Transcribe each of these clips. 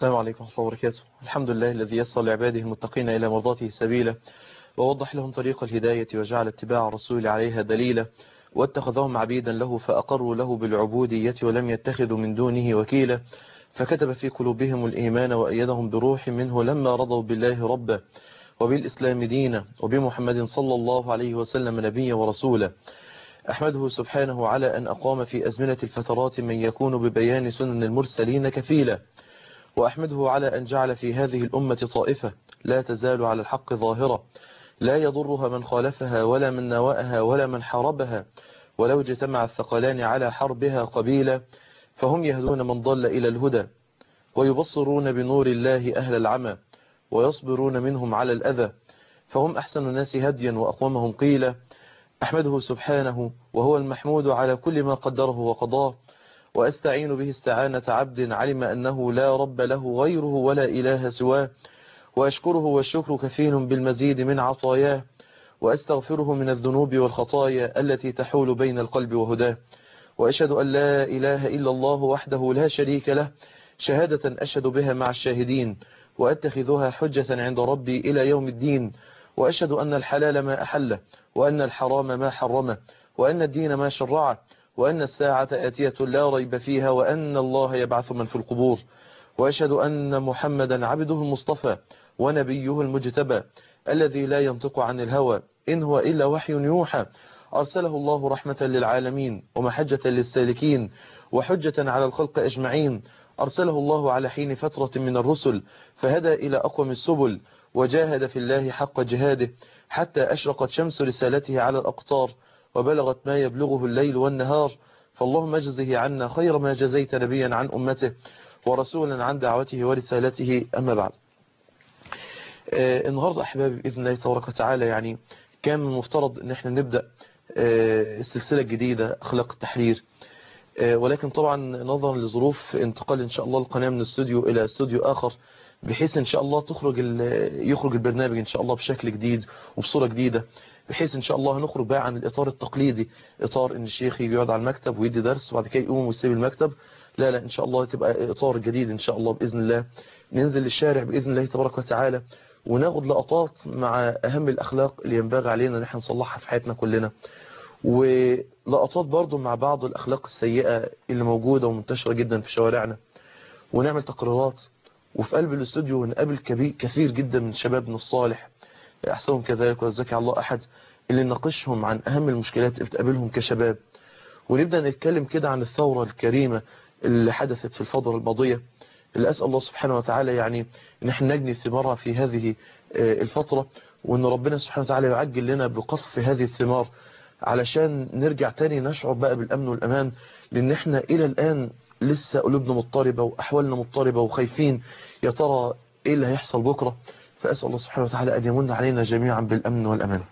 السلام عليكم ورحمة الله وبركاته. الحمد لله الذي يسر لعباده المتقين إلى مرضاته سبيلا، ووضح لهم طريق الهداية، وجعل اتباع الرسول عليها دليلا، واتخذهم عبيدا له فأقروا له بالعبودية ولم يتخذوا من دونه وكيلا، فكتب في قلوبهم الإيمان وأيدهم بروح منه لما رضوا بالله ربا وبالإسلام دينا وبمحمد صلى الله عليه وسلم نبيا ورسولا. أحمده سبحانه على أن أقام في أزمنة الفترات من يكون ببيان سنن المرسلين كفيلا، وأحمده على أن جعل في هذه الأمة طائفة لا تزال على الحق ظاهرة، لا يضرها من خالفها ولا من نواءها ولا من حاربها، ولو اجتمع الثقلان على حربها قبيلا، فهم يهدون من ضل إلى الهدى، ويبصرون بنور الله أهل العمى، ويصبرون منهم على الأذى، فهم أحسن الناس هديا وأقومهم قيلا. أحمده سبحانه وهو المحمود على كل ما قدره وقضاه، وأستعين به استعانة عبد علم أنه لا رب له غيره ولا إله سواه، وأشكره والشكر كفيل بالمزيد من عطاياه، وأستغفره من الذنوب والخطايا التي تحول بين القلب وهداه، وأشهد أن لا إله إلا الله وحده لا شريك له شهادة أشهد بها مع الشاهدين، وأتخذها حجة عند ربي إلى يوم الدين، وأشهد أن الحلال ما أحله، وأن الحرام ما حرمه، وأن الدين ما شرعه، وأن الساعة آتية لا ريب فيها، وأن الله يبعث من في القبور، وأشهد أن محمدا عبده المصطفى ونبيه المجتبى الذي لا ينطق عن الهوى إن هو إلا وحي يوحى، أرسله الله رحمة للعالمين ومحجة للسالكين وحجة على الخلق أجمعين، أرسله الله على حين فترة من الرسل فهدى إلى أقوم السبل، وجاهد في الله حق جهاده حتى أشرقت شمس رسالته على الأقطار، وبلغت ما يبلغه الليل والنهار، فاللهم اجزه عنا خير ما جزيت نبيا عن أمته ورسولا عن دعوته ورسالته. أما بعد، النهاردة أحبابي بإذن الله تبارك وتعالى يعني كان من المفترض أن احنا نبدأ السلسلة الجديدة أخلاق التحرير، ولكن طبعا نظرا لظروف انتقال إن شاء الله القناة من استوديو إلى استوديو آخر، بحيث إن شاء الله يخرج البرنامج إن شاء الله بشكل جديد وبصورة جديدة، بحيث إن شاء الله نخرج بقى عن الإطار التقليدي، إطار إن الشيخ يقعد على المكتب ويدي درس وبعد كده يقوم ويسيب المكتب. لا إن شاء الله تبقى إطار جديد إن شاء الله بإذن الله، ننزل للشارع بإذن الله تبارك وتعالى وناخد لقطات مع أهم الأخلاق اللي ينبغي علينا ان احنا نصلحها في حياتنا كلنا، ولقطات برضو مع بعض الأخلاق السيئة اللي موجودة ومنتشرة جدا في شوارعنا، ونعمل تقريرات، وفي قلب الاستوديو نقابل كثير جدا من شبابنا الصالح أحسنهم كذلك وزكي الله أحد، اللي نناقشهم عن أهم المشكلات اللي بتقابلهم كشباب، ونبدأ نتكلم كده عن الثورة الكريمة اللي حدثت في الفترة الماضية، اللي أسأل الله سبحانه وتعالى يعني ان احنا نجني ثمارها في هذه الفترة، وان ربنا سبحانه وتعالى يعجل لنا بقصف هذه الثمار علشان نرجع تاني نشعر بقى بالأمن والأمان، لأن احنا إلى الآن لسه قلوبنا مضطربة وأحوالنا مضطربة وخايفين يا ترى إيه اللي هيحصل بكرة، فأسأل الله سبحانه وتعالى أن يمن علينا جميعا بالأمن والأمان.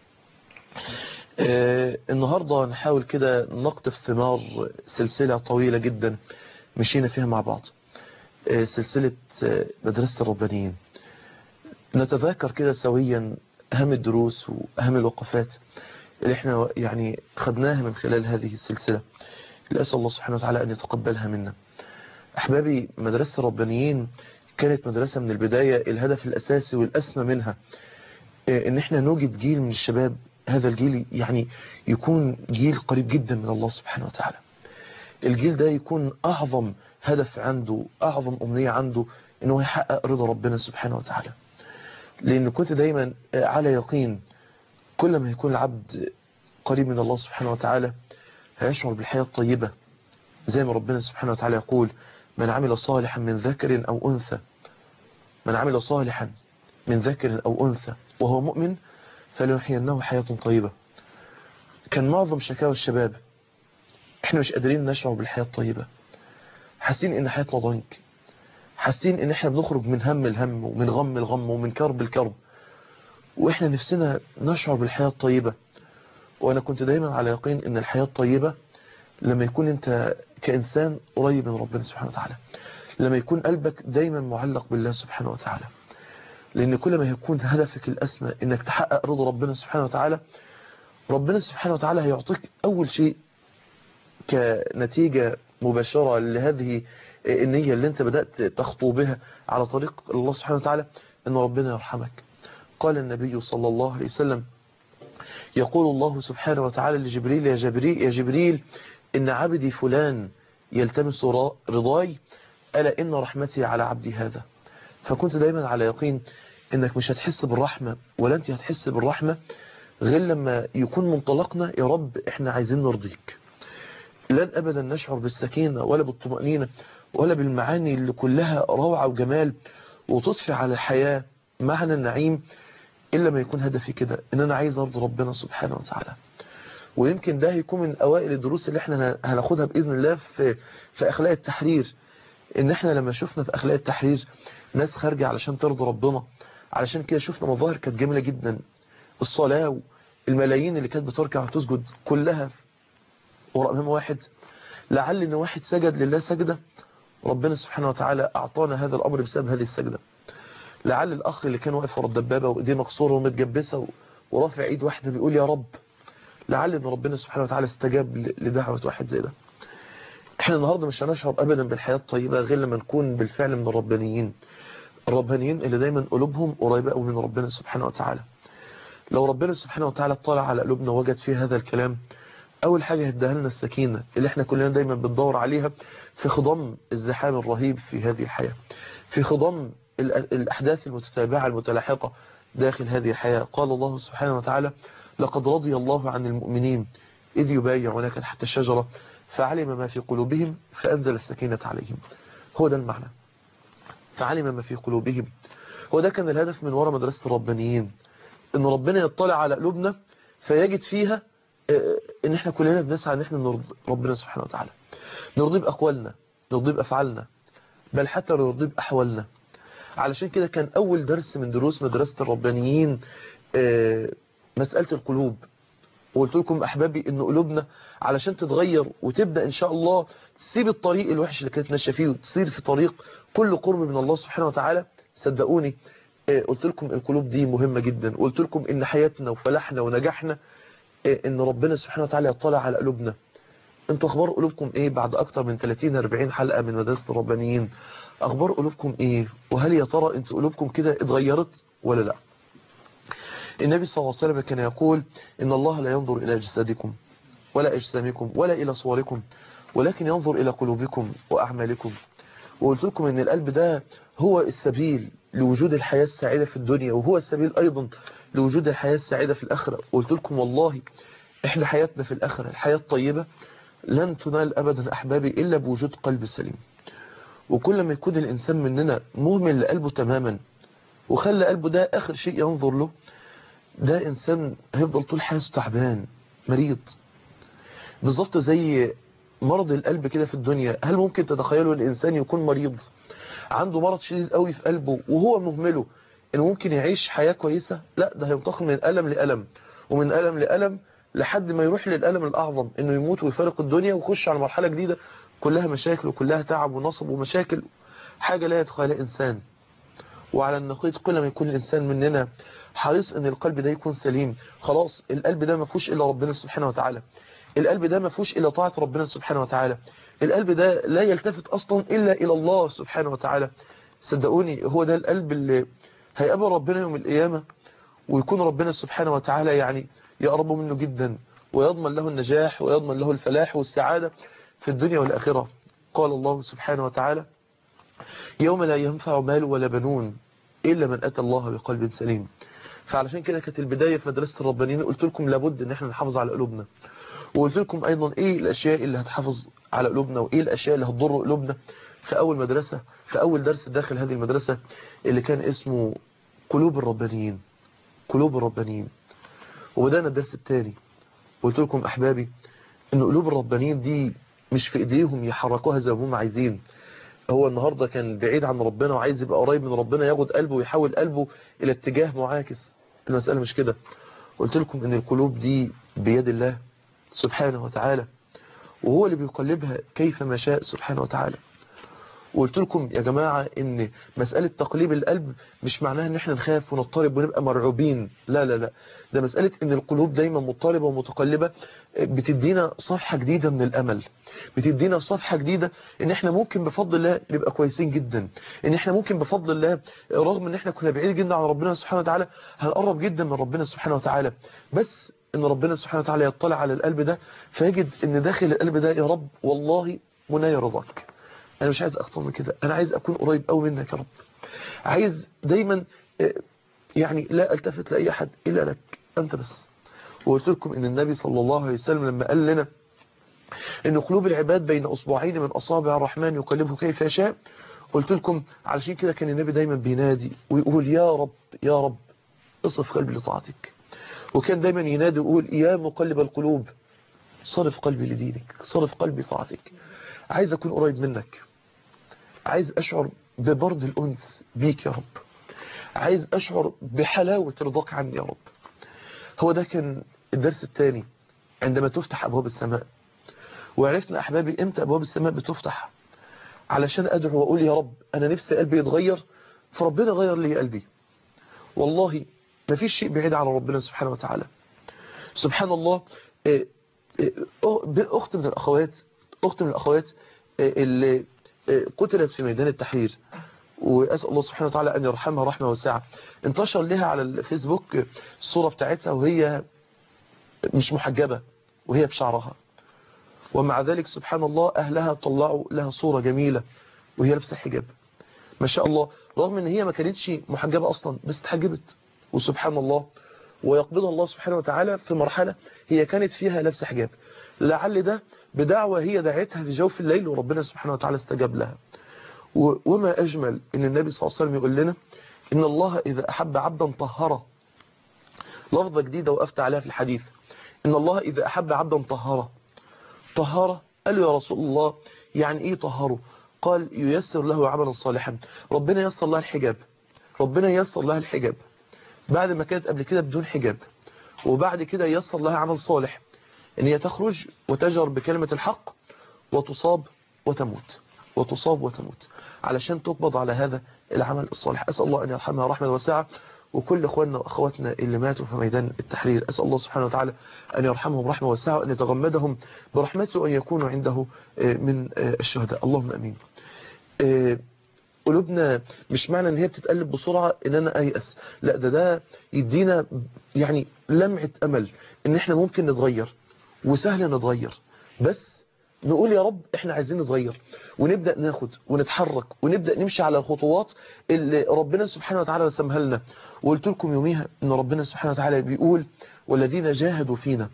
النهاردة نحاول كده نقطف ثمار سلسلة طويلة جدا مشينا فيها مع بعض، سلسلة مدرسة الربانيين، نتذاكر كده سويا أهم الدروس وأهم الوقفات اللي احنا يعني خدناها من خلال هذه السلسلة، اللي أسأل الله سبحانه وتعالى أن يتقبلها منا. أحبابي، مدرسة الربانيين كانت مدرسة من البداية الهدف الأساسي والأسمى منها ان احنا نوجد جيل من الشباب، هذا الجيل يعني يكون جيل قريب جدا من الله سبحانه وتعالى، الجيل ده يكون أعظم هدف عنده، أعظم أمنية عنده انه يحقق رضا ربنا سبحانه وتعالى، لأن كنت دايما على يقين كل ما يكون العبد قريب من الله سبحانه وتعالى هيشعر بالحياة الطيبة، زي ما ربنا سبحانه وتعالى يقول: من عمل صالحا من ذكر أو أنثى، من عمل صالحا من ذكر أو أنثى وهو مؤمن فلنحيينه حياة طيبة. كان معظم شكاوى الشباب احنا مش قادرين نشعر بالحياة الطيبة، حاسين ان حياتنا ضنك، حاسين ان احنا بنخرج من هم الهم ومن غم الغم ومن كرب الكرب، واحنا نفسنا نشعر بالحياة الطيبة. وانا كنت دايما على يقين ان الحياة الطيبة لما يكون انت كإنسان قريب من ربنا سبحانه وتعالى، لما يكون قلبك دايما معلق بالله سبحانه وتعالى، لأن كل ما يكون هدفك الأسمى إنك تحقق رضا ربنا سبحانه وتعالى، ربنا سبحانه وتعالى هيعطيك أول شيء كنتيجة مباشرة لهذه النية اللي انت بدأت تخطو بها على طريق الله سبحانه وتعالى، ان ربنا يرحمك. قال النبي صلى الله عليه وسلم: يقول الله سبحانه وتعالى لجبريل: يا جبريل إن عبدي فلان يلتمس رضاي، ألا إن رحمتي على عبدي هذا. فكنت دايما على يقين إنك مش هتحس بالرحمة ولا أنت هتحس بالرحمة غير لما يكون منطلقنا يا رب إحنا عايزين نرضيك. لن أبدا نشعر بالسكينة ولا بالطمأنينة ولا بالمعاني اللي كلها روعة وجمال وتضفي على الحياة معنى النعيم إلا ما يكون هدفي كده، إن أنا عايز أرضي ربنا سبحانه وتعالى. ويمكن ده هيكون من أوائل الدروس اللي احنا هناخدها بإذن الله في أخلاق التحرير. إن احنا لما شفنا في أخلاق التحرير ناس خارجة علشان ترضي ربنا، علشان كده شفنا مظاهر كانت جميلة جدا. الصلاة والملايين اللي كانت بتركع وتسجد كلها وراء إمام واحد. لعل إن واحد سجد لله سجدة ربنا سبحانه وتعالى أعطانا هذا الأمر بسبب هذه السجدة. لعل الأخ اللي كان واقف ورا الدبابة وإيديه مكسورة ومتجبسة ورافع إيد واحدة بيقول يا رب، لعل ان ربنا سبحانه وتعالى استجاب لدعوة واحد زي ده. احنا النهاردة مش هنشعر ابدا بالحياة الطيبة غير لما نكون بالفعل من الربانيين اللي دايما قلوبهم قريبة قوي من ربنا سبحانه وتعالى. لو ربنا سبحانه وتعالى اطلع على قلوبنا وجد فيه هذا الكلام، اول حاجة هديها لنا السكينة اللي احنا كلنا دايما بندور عليها في خضم الزحام الرهيب في هذه الحياة، في خضم الاحداث المتتابعة المتلاحقة داخل هذه الحياة. قال الله سبحانه وتعالى: لقد رضي الله عن المؤمنين إذ يبايعونك تحت الشجرة فعلم ما في قلوبهم فأنزل السكينة عليهم. هو ده المعنى، فعلم ما في قلوبهم. هو ده كان الهدف من وراء مدرسة الربانيين، إن ربنا يطلع على قلوبنا فيجد فيها إن إحنا كلنا بنسعى إن إحنا نرضي ربنا سبحانه وتعالى، نرضي بأقوالنا، نرضي بأفعالنا، بل حتى نرضي بأحوالنا. علشان كده كان أول درس من دروس مدرسة الربانيين مسألة القلوب. وقلت لكم أحبابي إن قلوبنا علشان تتغير وتبدأ إن شاء الله تسيب الطريق الوحش اللي كانت ماشيه فيه وتصير في طريق كل قرب من الله سبحانه وتعالى. صدقوني قلت لكم القلوب دي مهمة جدا. قلت لكم إن حياتنا وفلاحنا ونجاحنا إن ربنا سبحانه وتعالى يطلع على قلوبنا. انتوا أخبار قلوبكم إيه بعد أكتر من 30-40 حلقة من مدرسة الربانيين؟ أخبار قلوبكم إيه؟ وهل يا ترى انتوا قلوبكم كده اتغيرت ولا لا؟ النبي صلى الله عليه وسلم كان يقول: إن الله لا ينظر إلى جسدكم ولا أجسامكم ولا إلى صوركم ولكن ينظر إلى قلوبكم وأعمالكم. وقلت لكم إن القلب ده هو السبيل لوجود الحياة السعيدة في الدنيا، وهو السبيل أيضا لوجود الحياة السعيدة في الآخرة. وقلت لكم والله إحنا حياتنا في الآخرة الحياة الطيبة لن تنال أبدا أحبابي إلا بوجود قلب سليم. وكل ما يكون الإنسان مننا مهمل لقلبه تماما وخلى قلبه ده آخر شيء ينظر له، ده إنسان هيفضل طول حياته تعبان مريض. بالظبط زي مرض القلب كده في الدنيا. هل ممكن تتخيلوا الإنسان يكون مريض عنده مرض شديد قوي في قلبه وهو مهمله إنه ممكن يعيش حياة كويسة؟ لا، ده هينتقل من ألم لألم ومن ألم لألم لحد ما يروح للألم الأعظم، إنه يموت ويفارق الدنيا ويخش على مرحلة جديدة كلها مشاكل وكلها تعب ونصب ومشاكل، حاجة لا يتخيلها إنسان. وعلى النقيض كل ما يكون الإنسان مننا حريص ان القلب ده يكون سليم، خلاص القلب ده ما فيهوش الا ربنا سبحانه وتعالى، القلب ده ما فيهوش الا طاعة ربنا سبحانه وتعالى، القلب ده لا يلتفت اصلا الا الى الله سبحانه وتعالى. صدقوني هو ده القلب اللي هيقابل ربنا يوم القيامة ويكون ربنا سبحانه وتعالى يعني يقرب منه جدا ويضمن له النجاح ويضمن له الفلاح والسعادة في الدنيا والآخرة. قال الله سبحانه وتعالى: يوم لا ينفع مال ولا بنون إلا من أتى الله بقلب سليم. فعلشان كده كانت البداية في مدرسة الربانيين قلت لكم لابد ان احنا نحافظ على قلوبنا، وقلت لكم ايضا ايه الاشياء اللي هتحافظ على قلوبنا وايه الاشياء اللي هتضر قلوبنا في اول مدرسة، في اول درس داخل هذه المدرسة اللي كان اسمه قلوب الربانيين. قلوب الربانيين. وبدأنا الدرس الثاني. قلت لكم احبابي ان قلوب الربانيين دي مش في ايديهم يحركوها زي ما هم عايزين. هو النهاردة كان بعيد عن ربنا وعايز يبقى قريب من ربنا، ياخد قلبه ويحول قلبه الى اتجاه معاكس. المسألة مش كده. قلت لكم ان القلوب دي بيد الله سبحانه وتعالى، وهو اللي بيقلبها كيف ما شاء سبحانه وتعالى. وقلت لكم يا جماعة ان مسألة تقليب القلب مش معناها ان احنا نخاف ونضطرب ونبقى مرعوبين، لا لا لا، ده مسألة ان القلوب دايما مضطربة ومتقلبة بتدينا صفحة جديدة من الامل، بتدينا صفحة جديدة ان احنا ممكن بفضل الله نبقى كويسين جدا، ان احنا ممكن بفضل الله رغم ان احنا كنا بعيد جدا عن ربنا سبحانه وتعالى هنقرب جدا من ربنا سبحانه وتعالى، بس ان ربنا سبحانه وتعالى يطلع على القلب ده فيجد ان داخل القلب ده يا رب والله منايا رضاك، انا مش عايز اكتر من كده، انا عايز اكون قريب قوي منك يا رب، عايز دايما يعني لا التفت لاي احد الا لك انت بس. وقلت لكم ان النبي صلى الله عليه وسلم لما قال لنا ان قلوب العباد بين اصبعين من اصابع الرحمن يقلبه كيف يشاء، قلت لكم علشان كده كان النبي دايما بينادي ويقول يا رب يا رب اصرف قلبي لطاعتك، وكان دايما ينادي ويقول يا مقلب القلوب صرف قلبي لدينك، صرف قلبي لطاعتك. عايز اكون قريب منك، عايز أشعر ببرد الأنس بيك يا رب، عايز أشعر بحلاوة رضاك عني يا رب. هو ده كان الدرس الثاني عندما تفتح أبواب السماء، وعرفنا أحبابي إمتى أبواب السماء بتفتح علشان أدعو وأقول يا رب أنا نفسي قلبي يتغير، فربنا غير لي قلبي. والله ما فيش شيء بعيد على ربنا سبحانه وتعالى. سبحان الله. أخت من الأخوات اللي قتلت في ميدان التحرير، وأسأل الله سبحانه وتعالى أن يرحمها رحمة واسعة، انتشر لها على الفيسبوك الصورة بتاعتها وهي مش محجبة وهي بشعرها، ومع ذلك سبحان الله أهلها طلعوا لها صورة جميلة وهي لابسة حجاب ما شاء الله، رغم ان هي ما كانتش محجبة أصلا بس اتحجبت، وسبحان الله ويقبضها الله سبحانه وتعالى في مرحلة هي كانت فيها لابسة حجاب، لعل ده بدعوة هي دعتها في جوف الليل وربنا سبحانه وتعالى استجاب لها. وما أجمل إن النبي صلى الله عليه وسلم يقول لنا إن الله إذا أحب عبدا طهره، لفظة جديدة وقفت عليها في الحديث، إن الله إذا أحب عبدا طهره. قال له يا رسول الله يعني إيه طهره؟ قال ييسر له عملا صالحا، ربنا ييسر لها الحجاب، ربنا ييسر لها الحجاب بعد ما كانت قبل كده بدون حجاب، وبعد كده ييسر لها عمل صالح إن هي تخرج وتجر بكلمة الحق وتصاب وتموت علشان تقبض على هذا العمل الصالح. أسأل الله أن يرحمها رحمة واسعة، وكل أخواننا وأخواتنا اللي ماتوا في ميدان التحرير أسأل الله سبحانه وتعالى أن يرحمهم رحمة واسعة وأن يتغمدهم برحمته وأن يكونوا عنده من الشهداء، اللهم أمين. قلوبنا مش معنى ان هي بتتقلب بسرعة ان انا ايأس، لا ده يدينا يعني لمعة امل ان احنا ممكن نتغير وسهل نتغير، بس نقول يا رب احنا عايزين نتغير ونبدأ ناخد ونتحرك ونبدأ نمشي على الخطوات اللي ربنا سبحانه وتعالى رسمها لنا. وقلت لكم يوميها ان ربنا سبحانه وتعالى بيقول والذين جاهدوا فينا،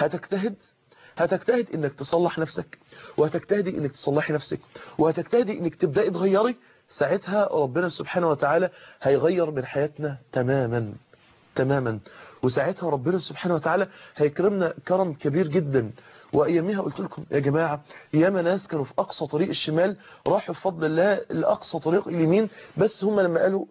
هتجتهد انك تصلح نفسك، وهتجتهدي انك تصلحي نفسك، وهتجتهدي انك تبدأي تغيري، ساعتها ربنا سبحانه وتعالى هيغير من حياتنا تماما، وساعتها ربنا سبحانه وتعالى هيكرمنا كرم كبير جدا. واياميها قلت لكم يا جماعة ياما ناس كانوا في اقصى طريق الشمال راحوا بفضل الله لاقصى طريق اليمين، بس هم لما قالوا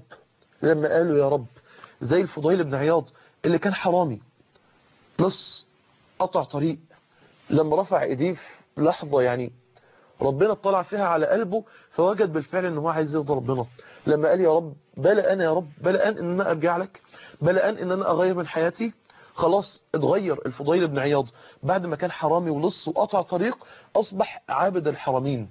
يا رب زي الفضيل بن عياض اللي كان حرامي نص قطع طريق، لما رفع ايديه في لحظة يعني ربنا اطلع فيها على قلبه فوجد بالفعل ان هو عايز يرضي ربنا، لما قال يا رب بلا انا يا رب بلا ان انا ارجع لك، بلا ان انا اغير من حياتي، خلاص اتغير الفضيل بن عياض بعد ما كان حرامي ولص وقطع طريق اصبح عابد الحرمين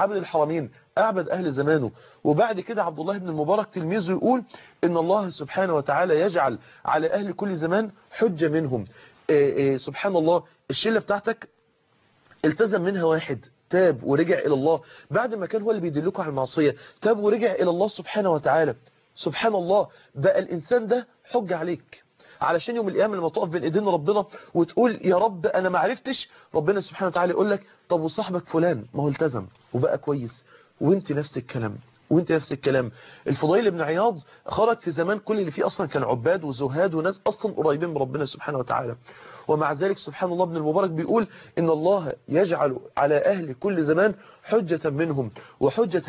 اعبد اهل زمانه. وبعد كده عبد الله بن المبارك تلميذه يقول ان الله سبحانه وتعالى يجعل على اهل كل زمان حجة منهم. سبحان الله الشلة بتاعتك التزم منها واحد تاب ورجع إلى الله بعد ما كان هو اللي بيدلكوا على المعصية، تاب ورجع إلى الله سبحانه وتعالى، سبحان الله بقى الإنسان ده حجة عليك، علشان يوم القيامة لما تقف بين ايدين ربنا وتقول يا رب أنا ما عرفتش، ربنا سبحانه وتعالى يقول لك طب وصاحبك فلان ما هو التزم وبقى كويس وانت نفس الكلام. الفضيل بن عياض خرج في زمان كل اللي فيه أصلا كان عباد وزهاد وناس أصلا قريبين من ربنا سبحانه وتعالى، ومع ذلك سبحان الله ابن المبارك بيقول إن الله يجعل على أهل كل زمان حجة منهم، وحجة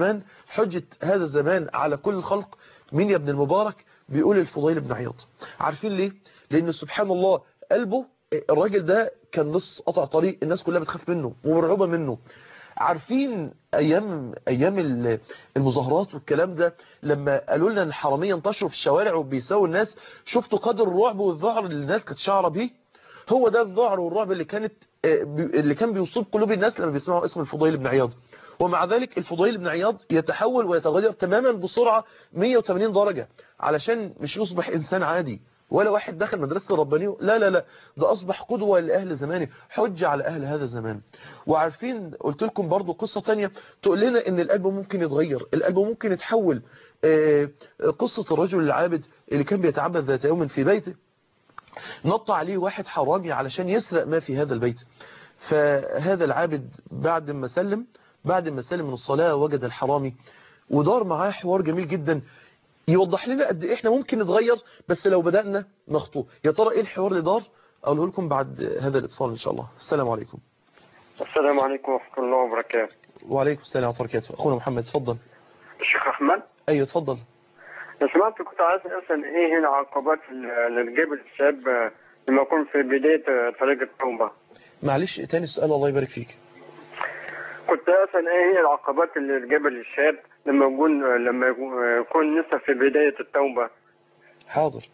هذا الزمان على كل الخلق. مين يا ابن المبارك؟ بيقول الفضيل بن عياض. عارفين ليه؟ لأن سبحان الله قلبه الراجل ده كان نص قطع طريق، الناس كلها بتخاف منه ومرعوبة منه، عارفين ايام المظاهرات والكلام ده، لما قالوا لنا ان الحراميه انتشروا في الشوارع وبيساووا الناس، شفتوا قدر الرعب والذعر اللي الناس كانت شعره بيه؟ هو ده الذعر والرعب اللي كان بيصيب قلوب الناس لما بيسمعوا اسم الفضيل بن عياض. ومع ذلك الفضيل بن عياض يتحول ويتغير تماما بسرعة 180 درجة، علشان مش يصبح إنسان عادي ولا واحد دخل مدرسة ربانية، لا لا لا، ده أصبح قدوة لأهل زمانه، حجة على أهل هذا الزمان. وعارفين قلت لكم برضو قصة تانية تقول لنا إن القلب ممكن يتغير، القلب ممكن يتحول. قصة الرجل العابد اللي كان بيتعبد ذات يوم في بيته، نط عليه واحد حرامي علشان يسرق ما في هذا البيت. فهذا العابد بعد ما سلم من الصلاة وجد الحرامي، ودار معاه حوار جميل جدا يوضح لنا قد ايه احنا ممكن نتغير بس لو بدأنا نخطو. يا ترى ايه الحوار اللي دار؟ اقوله لكم بعد هذا الاتصال ان شاء الله. السلام عليكم. السلام عليكم ورحمة الله وبركاته. وعليكم السلام ورحمة الله وبركاته. اخونا محمد اتفضل. الشيخ احمد. ايوه اتفضل. لو سمعت كنت عايز اسال ايه هي العقبات اللي تجيب الشاب لما يكون في بداية طريق التوبة؟ معلش تاني السؤال الله يبارك فيك. كنت اسال ايه هي العقبات اللي تجيب الشاب لما يكون لسه في بداية التوبة؟ حاضر.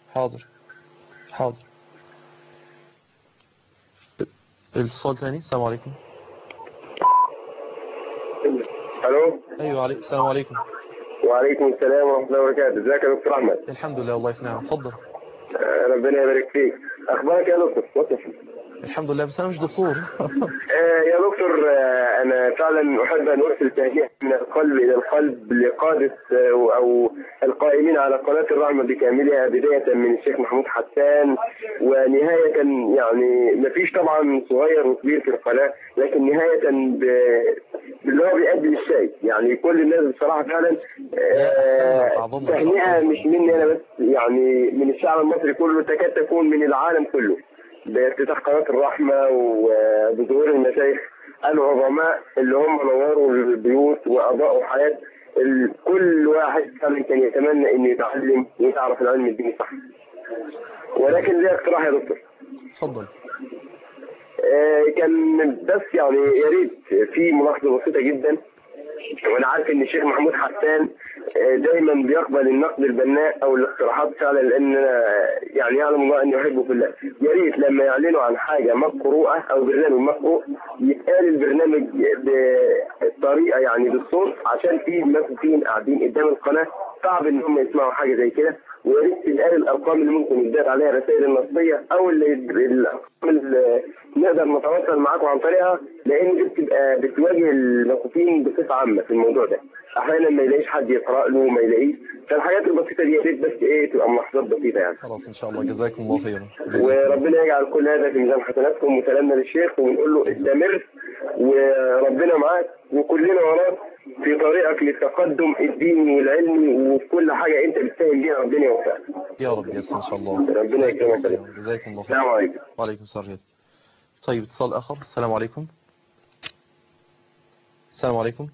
الاتصال ثاني. السلام عليكم. الو. ايوه عليكم السلام عليكم. وعليكم السلام ورحمة الله وبركاته. ازيك يا دكتور احمد؟ الحمد لله والله في نعمة. اتفضل. ربنا يبارك فيك. اخبارك يا دكتور؟ الحمد لله بس انا مش دكتور. يا دكتور، انا فعلا احب ان ارسل تهنئه من القلب الى القلب لقاده او القائمين على قناه الرحمه بكاملها، بدايه من الشيخ محمود حسان ونهايه يعني ما فيش طبعا صغير وكبير في القناه، لكن نهايه باللي هو بيقدم الشيء، يعني كل الناس بصراحه فعلا تهنئه مش مني انا بس، يعني من الشعب المصري كله، تكاد تكون من العالم كله، بافتتاح قناة الرحمة وبظهور المشايخ العظماء اللي هم نوروا البيوت وأضاءوا حياة كل واحد كان يتمنى إنه يتعلم ويعرف العلم الديني صح. ولكن ليه اقتراح يا دكتور؟ اتفضل. كان بس يعني يا ريت في ملاحظة بسيطة جدا، وانا عارف ان الشيخ محمود حسان دايما بيقبل النقد البناء او الاقتراحات فعلا، لان يعني يعلم الله اني احبه في الله. يا ريت لما يعلنوا عن حاجه مقروءه او برنامج مقروء يتقال البرنامج بطريقه يعني بالصوت، عشان في المسؤولين قاعدين قدام القناه صعب ان هم يسمعوا حاجه زي كده. ويا ريت تتقال الارقام اللي ممكن يدار عليها الرسائل النصيه او الارقام اللي نقدر نتواصل معاكم عن طريقها، لان دي بتبقى بتواجه الموقوفين بصفه عامه في الموضوع ده. احيانا ما يلاقيش حد يقرا له، ما يلاقيش، فالحاجات البسيطه دي يا ريت بس تبقى ملاحظات بسيطه يعني. خلاص ان شاء الله. جزاكم الله خيرا. وربنا يجعل كل هذا في ميزان حسناتكم. وسلامنا للشيخ ونقول له استمر وربنا معاك وكلنا وراك في طريقك للتقدم الديني والعلمي، وفي كل حاجه انت بتساهم بيها ربنا يوفقك. يا رب يسر ان شاء الله. ربنا يكرمك. جزاكم الله خيرا. السلام عليكم. وعليكم السلام. طيب اتصال اخر. السلام عليكم. السلام عليكم.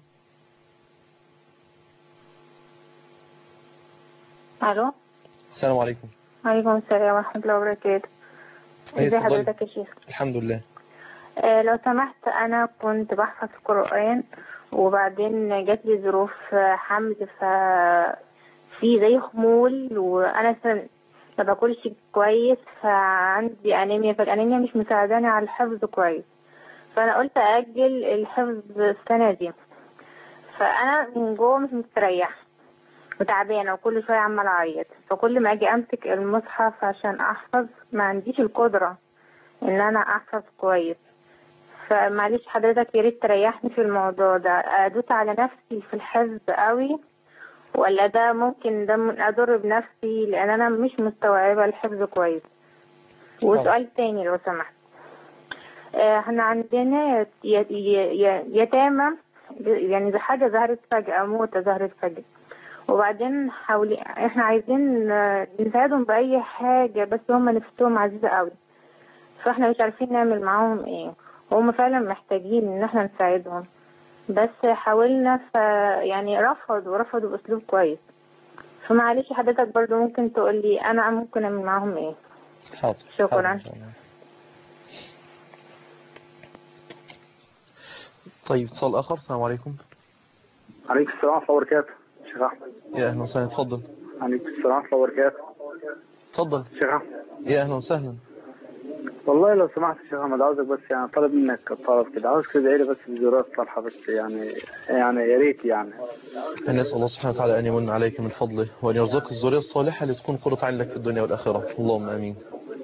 الو. السلام عليكم. وعليكم السلام ورحمة الله وبركاته. ازي حضرتك يا شيخ؟ الحمد لله. لو سمحت، انا كنت بحفظ القرآن وبعدين جات لي ظروف حمل، في زي خمول، وانا ما باكلش كويس، فعندي انيميا، فالانيميا مش مساعداني على الحفظ كويس، فانا قلت اجل الحفظ السنة دي. فانا من جوه مش مستريحة وتعبانة وكل شوية عمال اعيط، فكل ما اجي امسك المصحف عشان احفظ ما عنديش القدرة ان انا احفظ كويس. فمعلش حضرتك يا ريت تريحني في الموضوع ده، ادوس على نفسي في الحفظ قوي ولا ده ممكن اضر بنفسي لان انا مش مستوعبة الحفظ كويس. وسؤال تاني لو سمحت، احنا عندنا يتامى، يعني حاجة ظهرت فجأة، موتة ظهرت فجأة، وبعدين احنا عايزين نساعدهم بأي حاجة، بس هم نفسهم عزيزة قوي، فاحنا مش عارفين نعمل معاهم ايه، وهم فعلا محتاجين ان احنا نساعدهم، بس حاولنا يعني رفضوا باسلوب كويس. فمعلش حضرتك برضو ممكن تقولي انا ممكن اعمل معاهم ايه؟ حاضر. شكرا. طيب اتصال آخر. السلام عليكم. عليكم السلام ورحمة الله وبركاته. شيخ أحمد. يا أهلا وسهلا، اتفضل. عليكم السلام ورحمة الله وبركاته. اتفضل. شيخ أحمد. يا أهلا وسهلا. والله لو سمحت يا شيخ أحمد، عاوزك بس يعني طلب منك طلب كده، عاوزك تدعي لي بس بزيارات صالحة بس، يعني يا ريت يعني. أن يسأل الله سبحانه وتعالى أن يمن عليك من فضله وأن يرزقك الذرية الصالحة لتكون قرة عين لك في الدنيا والآخرة، اللهم آمين.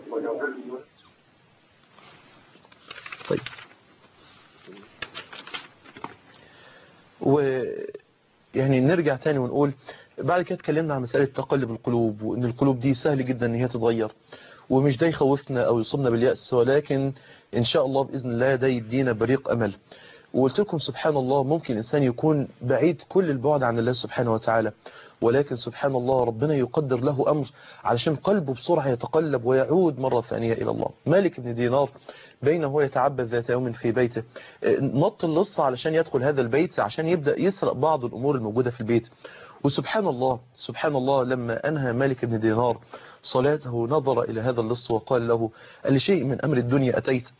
طيب، ويعني نرجع تاني ونقول بعد كده اتكلمنا عن مسألة تقلب القلوب، وأن القلوب دي سهل جدا أن هي تتغير، ومش ده يخوفنا أو يصبنا باليأس، ولكن إن شاء الله بإذن الله ده يدينا بريق أمل. وقلت لكم سبحان الله ممكن الإنسان يكون بعيد كل البعد عن الله سبحانه وتعالى، ولكن سبحان الله ربنا يقدر له أمر علشان قلبه بسرعة يتقلب ويعود مرة ثانية إلى الله. مالك بن دينار بينه هو يتعبد ذات يوم في بيته، نط اللصة علشان يدخل هذا البيت عشان يبدأ يسرق بعض الأمور الموجودة في البيت. وسبحان الله سبحان الله لما أنهى مالك بن دينار صلاته نظر إلى هذا اللص وقال له: لشيء من أمر الدنيا أتيت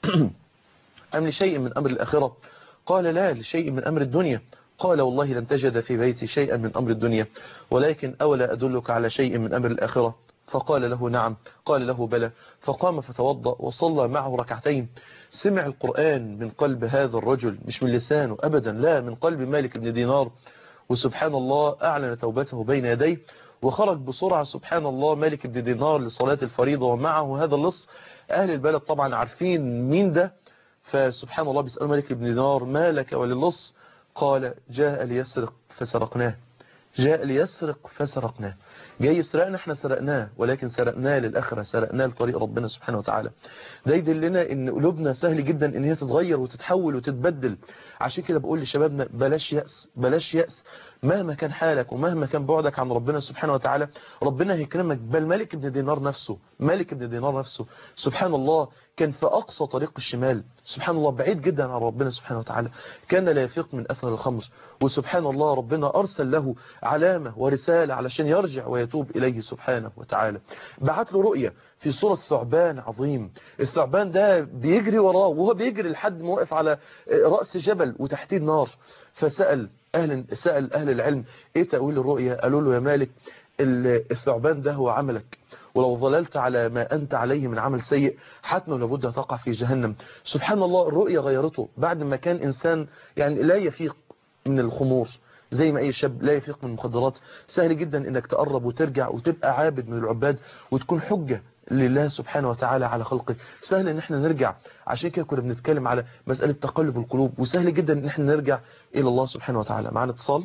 أم لشيء من أمر الآخرة؟ قال: لا، لشيء من أمر الدنيا. قال: والله لن تجد في بيتي شيئا من أمر الدنيا، ولكن أولا أدلك على شيء من أمر الآخرة؟ فقال له: نعم. قال له: بلى. فقام فتوضأ وصلى معه ركعتين. سمع القرآن من قلب هذا الرجل، مش من لسانه أبدا، لا، من قلب مالك بن دينار. وسبحان الله أعلن توبته بين يديه وخرج بسرعة سبحان الله مالك بن دينار لصلاة الفريضة ومعه هذا اللص. أهل البلد طبعا عارفين مين ده، فسبحان الله بيسأل مالك بن دينار: ما لك وللص؟ قال: جاء ليسرق فسرقناه، جاء ليسرق فسرقناه. جاي يسرقنا، احنا سرقناه، ولكن سرقناه للآخرة، سرقناه لطريق ربنا سبحانه وتعالى. ده يدلنا ان قلوبنا سهل جدا ان هي تتغير وتتحول وتتبدل. عشان كده بقول لشبابنا بلاش يأس، بلاش يأس. مهما كان حالك ومهما كان بعدك عن ربنا سبحانه وتعالى ربنا هيكرمك. بل مالك بن دينار نفسه، مالك بن دينار نفسه سبحان الله كان في أقصى طريق الشمال، سبحان الله بعيد جدا عن ربنا سبحانه وتعالى، كان لا يفيق من أثر الخمر. وسبحان الله ربنا أرسل له علامة ورسالة علشان يرجع ويتوب إليه سبحانه وتعالى. بعت له رؤية في صورة ثعبان عظيم. الثعبان ده بيجري وراه وهو بيجري لحد ما وقف على رأس جبل وتحتيه النار. فسأل أهل العلم: إيه تأويل الرؤية؟ قالوا له: يا مالك، الثعبان ده هو عملك، ولو ظللت على ما أنت عليه من عمل سيء حتما لابد تقع في جهنم. سبحان الله الرؤية غيرته بعد ما كان إنسان يعني لا يفيق من الخمور، زي ما أي شاب لا يفيق من المخدرات. سهل جدا إنك تقرب وترجع وتبقى عابد من العباد وتكون حجة لله سبحانه وتعالى على خلقه. سهل ان احنا نرجع، عشان كده كنا بنتكلم على مسألة تقلب القلوب، وسهل جدا ان احنا نرجع الى الله سبحانه وتعالى. معنا اتصال.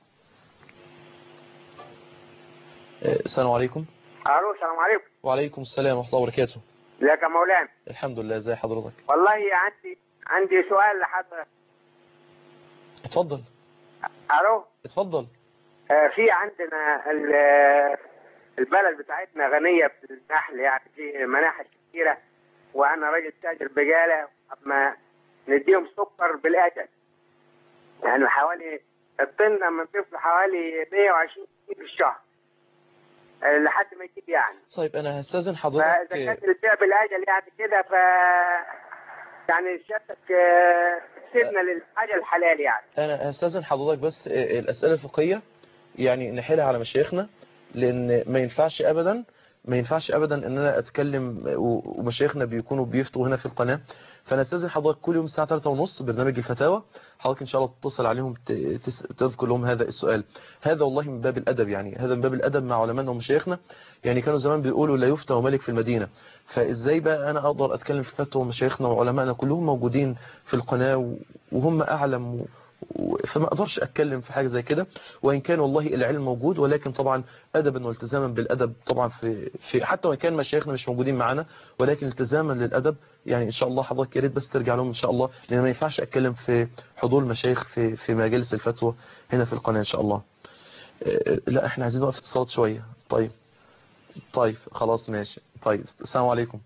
السلام عليكم. الو، السلام عليكم. وعليكم السلام ورحمة الله وبركاته. ازيك يا مولانا؟ الحمد لله، ازي حضرتك؟ والله عندي سؤال لحضرتك. اتفضل. الو، اتفضل. في عندنا البلد بتاعتنا غنية بالنحل، يعني في مناحل كثيرة، وانا راجل تاجر بقالة. اما نديهم سكر بالاجل، يعني حوالي الطن لما نضيف له حوالي 120 في الشهر لحد ما يجيب يعني. طيب انا هستاذن حضرتك، فاذا كان البيع بالاجل يعني كده، يعني سيادتك سيبنا للحاجه الحلال يعني. انا هستاذن حضرتك بس الاسئله الفقهيه يعني نحيلها على مشايخنا، لان ما ينفعش ابدا ان انا اتكلم ومشايخنا بيكونوا بيفتوا هنا في القناه. فانا استاذن حضرتك كل يوم الساعه 3:30 برنامج الفتاوى، حضرتك ان شاء الله تتصل عليهم تذكر لهم هذا السؤال. هذا والله من باب الادب، يعني هذا من باب الادب مع علمائنا ومشايخنا. يعني كانوا زمان بيقولوا لا يفتى وملك في المدينه، فازاي بقى انا اقدر اتكلم في فتوى مشايخنا وعلمائنا كلهم موجودين في القناه وهم اعلم، فما اقدرش اتكلم في حاجه زي كده. وان كان والله العلم موجود، ولكن طبعا ادبا والتزاما بالادب طبعا في حتى وان كان مشايخنا مش موجودين معانا، ولكن التزاما للادب. يعني ان شاء الله حضرتك يا ريت بس ترجع لهم ان شاء الله، لان ما ينفعش اتكلم في حضور المشايخ في مجالس الفتوى هنا في القناه ان شاء الله. لا احنا عايزين نوقف اتصالات شويه. طيب خلاص ماشي. طيب السلام عليكم.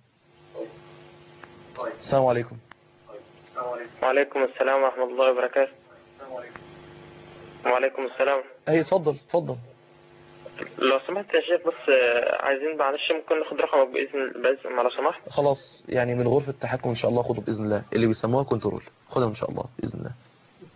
السلام عليكم. وعليكم السلام ورحمة الله وبركاته. وعليكم السلام. اي اتفضل. لو سمحت يا شيخ بس عايزين معلش ممكن ناخد رقمك بإذن لو سمحت. خلاص يعني من غرفة التحكم ان شاء الله خده بإذن الله، اللي بيسموها كنترول خدها ان شاء الله بإذن الله.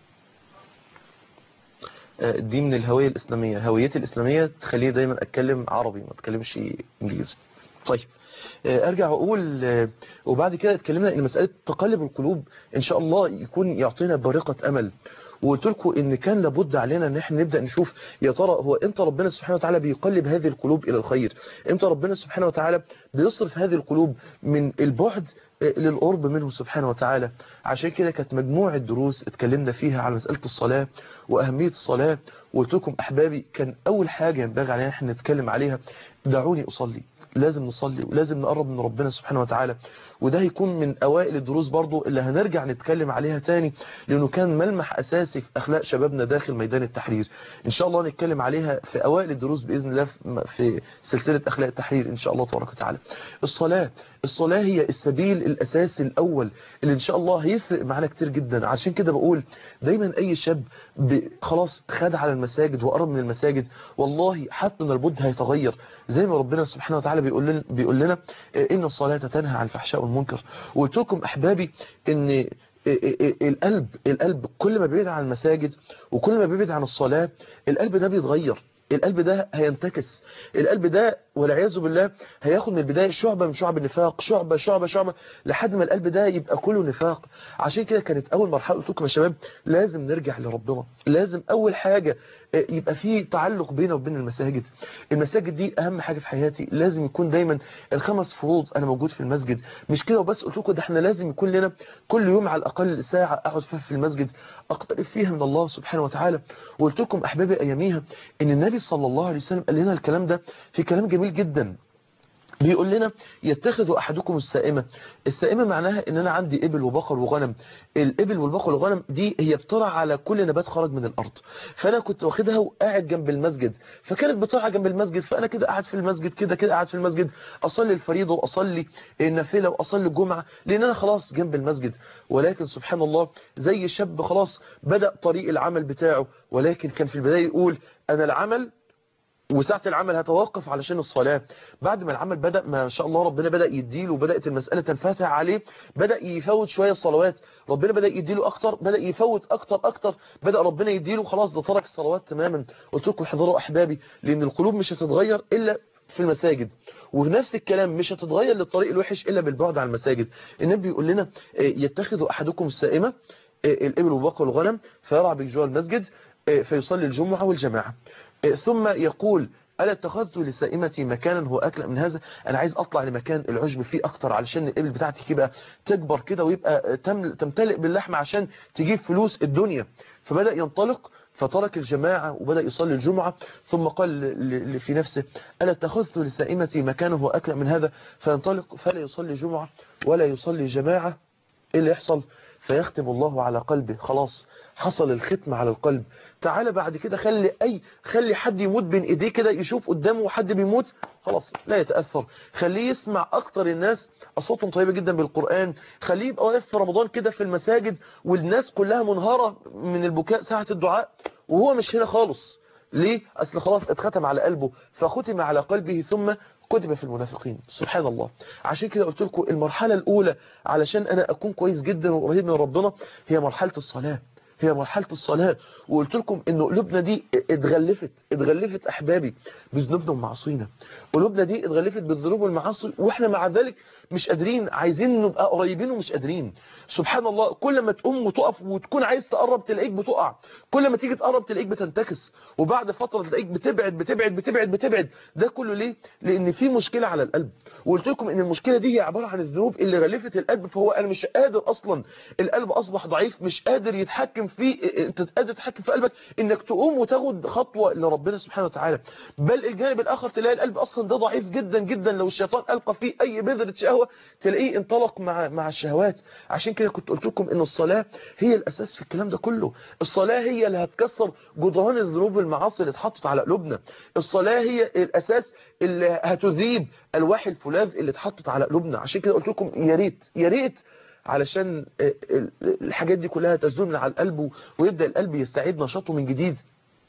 دي من الهوية الإسلامية، هويتي الإسلامية تخليه دايما أتكلم عربي ما أتكلمش إنجليزي. طيب ارجع واقول وبعد كده اتكلمنا ان مسألة تقلب القلوب ان شاء الله يكون يعطينا بارقة امل، وقلت لكم ان كان لابد علينا ان احنا نبدأ نشوف يا ترى هو امتى ربنا سبحانه وتعالى بيقلب هذه القلوب الى الخير، امتى ربنا سبحانه وتعالى بيصرف هذه القلوب من البعد للقرب منه سبحانه وتعالى. عشان كده كانت مجموعة دروس اتكلمنا فيها على مسألة الصلاة وأهمية الصلاة، وقلت لكم أحبابي كان أول حاجة ينبغي علينا احنا نتكلم عليها دعوني أصلي، لازم نصلي ولازم نقرب من ربنا سبحانه وتعالى. وده هيكون من أوائل الدروس برضو اللي هنرجع نتكلم عليها تاني، لأنه كان ملمح أساسي في أخلاق شبابنا داخل ميدان التحرير. إن شاء الله نتكلم عليها في أوائل الدروس بإذن الله في سلسلة أخلاق التحرير إن شاء الله تبارك وتعالى. الصلاة هي السبيل الأساسي الأول اللي إن شاء الله هيفرق معنا كتير جدا. عشان كده بقول دايما أي شاب خلاص خد على المساجد وقرب من المساجد والله حتى لابد هيتغير، زي ما ربنا سبحانه وتعالى بيقول لنا إن الصلاة تنهى عن الفحشاء والمنكر. وقلت لكم أحبابي إن القلب كل ما بيبعد عن المساجد وكل ما بيبعد عن الصلاة القلب ده بيتغير، القلب ده هينتكس، القلب ده والعياذ بالله هياخد من البداية شعبة من شعب النفاق، شعبة لحد ما القلب ده يبقى كله نفاق. عشان كده كانت أول مرحلة قلت لكم يا شباب لازم نرجع لربنا، لازم أول حاجة يبقى فيه تعلق بينه وبين المساجد. المساجد دي أهم حاجة في حياتي، لازم يكون دايما الخمس فروض أنا موجود في المسجد. مش كده وبس، قلت لكم ده احنا لازم يكون لنا كل يوم على الأقل ساعة أقعد فيها في المسجد أقترب فيها من الله سبحانه وتعالى. وقلت لكم أحبابي أياميها إن النبي صلى الله عليه وسلم قال لنا الكلام ده في كلام جميل جدا، بيقول لنا يتخذ أحدكم السائمة معناها ان انا عندي ابل وبقر وغنم، الابل والبقر والغنم دي هي بترعى على كل نبات خرج من الارض، فانا كنت واخدها وقاعد جنب المسجد، فكانت بترعى جنب المسجد، فانا كده قاعد في المسجد كده قاعد في المسجد اصلي الفريضه واصلي النافله واصلي الجمعه لان انا خلاص جنب المسجد. ولكن سبحان الله زي شاب خلاص بدأ طريق العمل بتاعه، ولكن كان في البدايه يقول انا العمل وساعة العمل هتوقف علشان الصلاة. بعد ما العمل بدأ ما شاء الله ربنا بدأ يديله وبدأت المسألة تنفتح عليه، بدأ يفوت شوية الصلوات، ربنا بدأ يديله أكتر، بدأ يفوت أكتر، بدأ ربنا يديله خلاص ده ترك الصلوات تماما. قلت لكم احذروا أحبابي لأن القلوب مش هتتغير إلا في المساجد، ونفس الكلام مش هتتغير للطريق الوحش إلا بالبعد عن المساجد. النبي بيقول لنا يتخذ أحدكم السائمة الإبل والبقر والغنم فيرعى بجوار المسجد فيصلي الجمعة والجماعة، ثم يقول ألا اتخذت لسائمتي مكانا هو أكل من هذا، أنا عايز أطلع لمكان العشب فيه أكتر علشان الإبل بتاعتي يبقى تكبر كده ويبقى تمتلئ باللحم عشان تجيب فلوس الدنيا. فبدأ ينطلق فترك الجماعة وبدأ يصلي الجمعة، ثم قال في نفسه ألا اتخذت لسائمتي مكانا هو أكل من هذا، فينطلق فلا يصلي جمعة ولا يصلي جماعة. إيه اللي يحصل؟ فيختم الله على قلبه، خلاص حصل الختم على القلب. تعالى بعد كده خلي حد يموت بين ايديه كده يشوف قدامه حد بيموت خلاص لا يتأثر، خليه يسمع اكتر الناس اصواتهم طيبة جدا بالقرآن، خليه يبقى واقف في رمضان كده في المساجد والناس كلها منهارة من البكاء ساعة الدعاء وهو مش هنا خالص. ليه؟ اصل خلاص اتختم على قلبه، فختم على قلبه ثم كتب في المنافقين. سبحان الله. عشان كده قلت لكم المرحلة الأولى علشان أنا أكون كويس جدا وقريب من ربنا هي مرحلة الصلاة، وقلت لكم إن قلوبنا دي اتغلفت أحبابي بذنوبنا ومعاصينا، قلوبنا دي اتغلفت بالذنوب والمعاصي وإحنا مع ذلك مش قادرين، عايزين نبقى قريبين ومش قادرين. سبحان الله كل ما تقوم وتقف وتكون عايز تقرب تلاقيك بتقع، كل ما تيجي تقرب تلاقيك بتنتكس، وبعد فترة تلاقيك بتبعد. ده كله ليه؟ لأن في مشكلة على القلب. وقلت لكم إن المشكلة دي هي عبارة عن الذنوب اللي غلفت القلب، فهو أنا مش قادر أصلا، القلب أصبح ضعيف مش قادر يتحكم فيه، أنت قادر تتحكم في قلبك إنك تقوم وتاخد خطوة لربنا سبحانه وتعالى. بل الجانب الآخر تلاقي القلب أصلا ده ضعيف جدا جدا، لو الشيطان ألقى فيه أي بذرة شهوة تلاقيه انطلق مع الشهوات. عشان كده كنت قلت لكم إن الصلاة هي الأساس في الكلام ده كله، الصلاة هي اللي هتكسر جدران الذنوب والمعاصي اللي اتحطت على قلوبنا، الصلاة هي الأساس اللي هتذيب ألواح الفولاذ اللي اتحطت على قلوبنا. عشان كده قلت لكم يا ريت علشان الحاجات دي كلها تزول من على القلب ويبدأ القلب يستعيد نشاطه من جديد.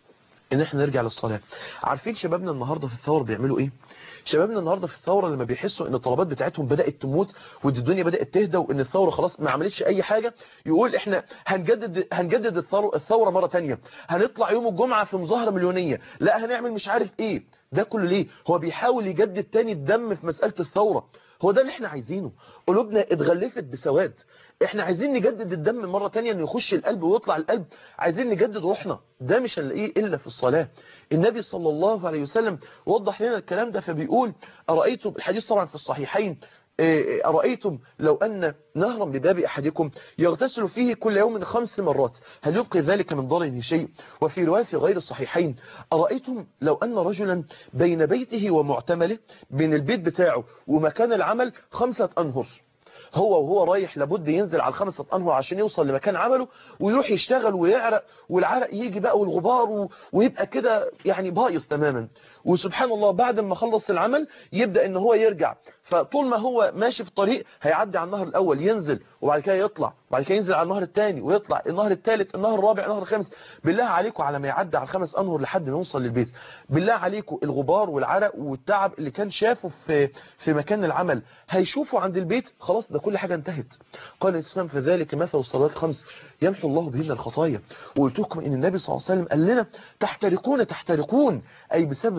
ان احنا نرجع للصلاة. عارفين شبابنا النهاردة في الثورة بيعملوا ايه؟ شبابنا النهاردة في الثورة لما بيحسوا ان الطلبات بتاعتهم بدأت تموت وان الدنيا بدأت تهدى وان الثورة خلاص ما عملتش اي حاجة، يقول احنا هنجدد الثورة مرة تانية، هنطلع يوم الجمعة في مظاهرة مليونية، لا هنعمل مش عارف ايه. ده كله ليه؟ هو بيحاول يجدد تاني الدم في مسألة الثورة. هو ده اللي احنا عايزينه. قلوبنا اتغلفت بسواد. احنا عايزين نجدد الدم مرة تانية، انه يخش القلب ويطلع القلب. عايزين نجدد روحنا. ده مش هنلاقيه الا في الصلاة. النبي صلى الله عليه وسلم وضح لنا الكلام ده فبيقول أرأيتم، الحديث طبعا في الصحيحين، أرأيتم لو أن نهرا بباب أحدكم يغتسل فيه كل يوم 5 مرات هل يبقي ذلك من ضرره شيء؟ وفي رواية في غير الصحيحين أرأيتم لو أن رجلا بين بيته ومعتمله، بين البيت بتاعه ومكان العمل 5 أنهر، هو وهو رايح لابد ينزل على 5 أنهر عشان يوصل لمكان عمله ويروح يشتغل ويعرق والعرق يجي بقى والغبار ويبقى كده يعني بايظ تماما. وسبحان الله بعد ما خلص العمل يبدأ ان هو يرجع، فطول ما هو ماشي في الطريق هيعدي على النهر الأول ينزل وبعد كده يطلع وبعد كده ينزل على النهر الثاني ويطلع النهر الثالث النهر الرابع النهر الخامس. بالله عليكم على ما يعدي على 5 أنهر لحد ما يوصل للبيت، بالله عليكم الغبار والعرق والتعب اللي كان شافه في مكان العمل هيشوفه عند البيت، خلاص ده كل حاجة انتهت. قال الإسلام فذلك مثل الصلوات 5 يمحو الله بهن الخطايا. وقلت لكم ان النبي صلى الله عليه وسلم قال لنا تحترقون أي بسبب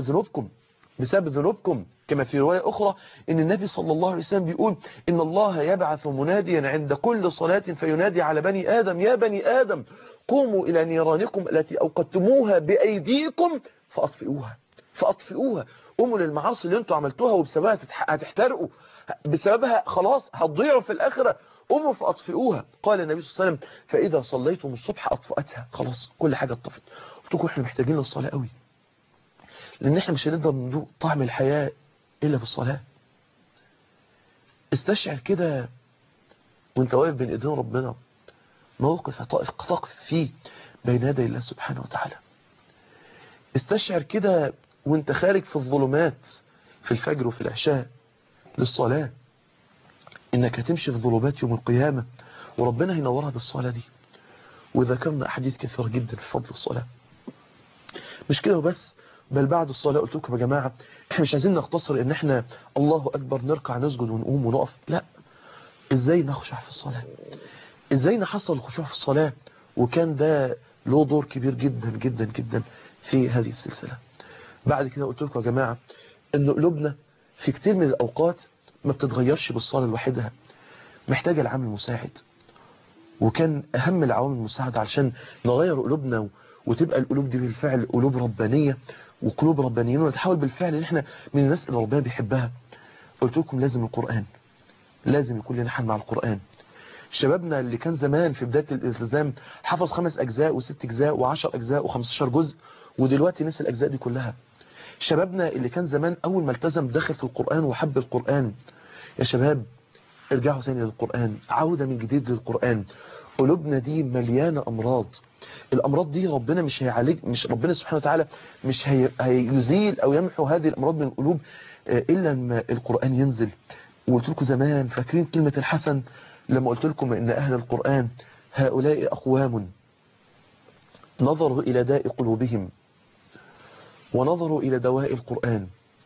ذنوبكم كما في رواية أخرى ان النبي صلى الله عليه وسلم بيقول إن الله يبعث مناديا عند كل صلاة فينادي على بني آدم يا بني آدم قوموا إلى نيرانكم التي أوقدتموها بأيديكم فأطفئوها. قوموا للمعاصي اللي انتوا عملتوها وبسببها هتحترقوا، بسببها خلاص هتضيعوا في الآخرة، قوموا فأطفئوها. قال النبي صلى الله عليه وسلم فإذا صليتم الصبح أطفأتها، خلاص كل حاجة اتطفت. قلت لكم احنا محتاجين للصلاة قوي، لأن احنا مش هنقدر ندوق طعم الحياة إلا بالصلاة. استشعر كده وانت واقف بين ايدين ربنا موقف تقف فيه بين يدي الله سبحانه وتعالى. استشعر كده وانت خارج في الظلمات في الفجر وفي العشاء للصلاة، انك هتمشي في ظلمات يوم القيامة وربنا هينورها بالصلاة دي. وذكرنا أحاديث كثيرة جدا في فضل الصلاة. مش كده وبس، بل بعد الصلاة قلت لكم يا جماعة احنا مش عايزين نقتصر ان احنا الله أكبر نركع نسجد ونقوم ونقف، لا، ازاي نخشع في الصلاة، ازاي نحصل الخشوع في الصلاة. وكان ده له دور كبير جدا جدا جدا في هذه السلسلة. بعد كده قلت لكم يا جماعة ان قلوبنا في كتير من الأوقات ما بتتغيرش بالصلاة لوحدها، محتاجة العامل المساعد. وكان أهم العوامل المساعدة علشان نغير قلوبنا وتبقى القلوب دي بالفعل قلوب ربانية وقلوب ربانيين ونتحول بالفعل ان احنا من الناس اللي ربنا بيحبها. قلت لكم لازم القرآن، لازم يكون لنا حل مع القرآن. شبابنا اللي كان زمان في بداية الالتزام حفظ 5 أجزاء و6 أجزاء و10 أجزاء و15 جزء ودلوقتي نسى الأجزاء دي كلها. شبابنا اللي كان زمان أول ما التزم دخل في القرآن وحب القرآن، يا شباب ارجعوا تاني للقرآن، عودة من جديد للقرآن. قلوبنا دي مليانة أمراض، الأمراض دي ربنا مش هيعالج، مش ربنا سبحانه وتعالى مش هيزيل أو يمحو هذه الأمراض من القلوب إلا لما القرآن ينزل. وقلت لكم زمان فاكرين كلمة الحسن لما قلت لكم إن أهل القرآن هؤلاء أقوام نظروا إلى داء قلوبهم ونظروا إلى دواء القرآن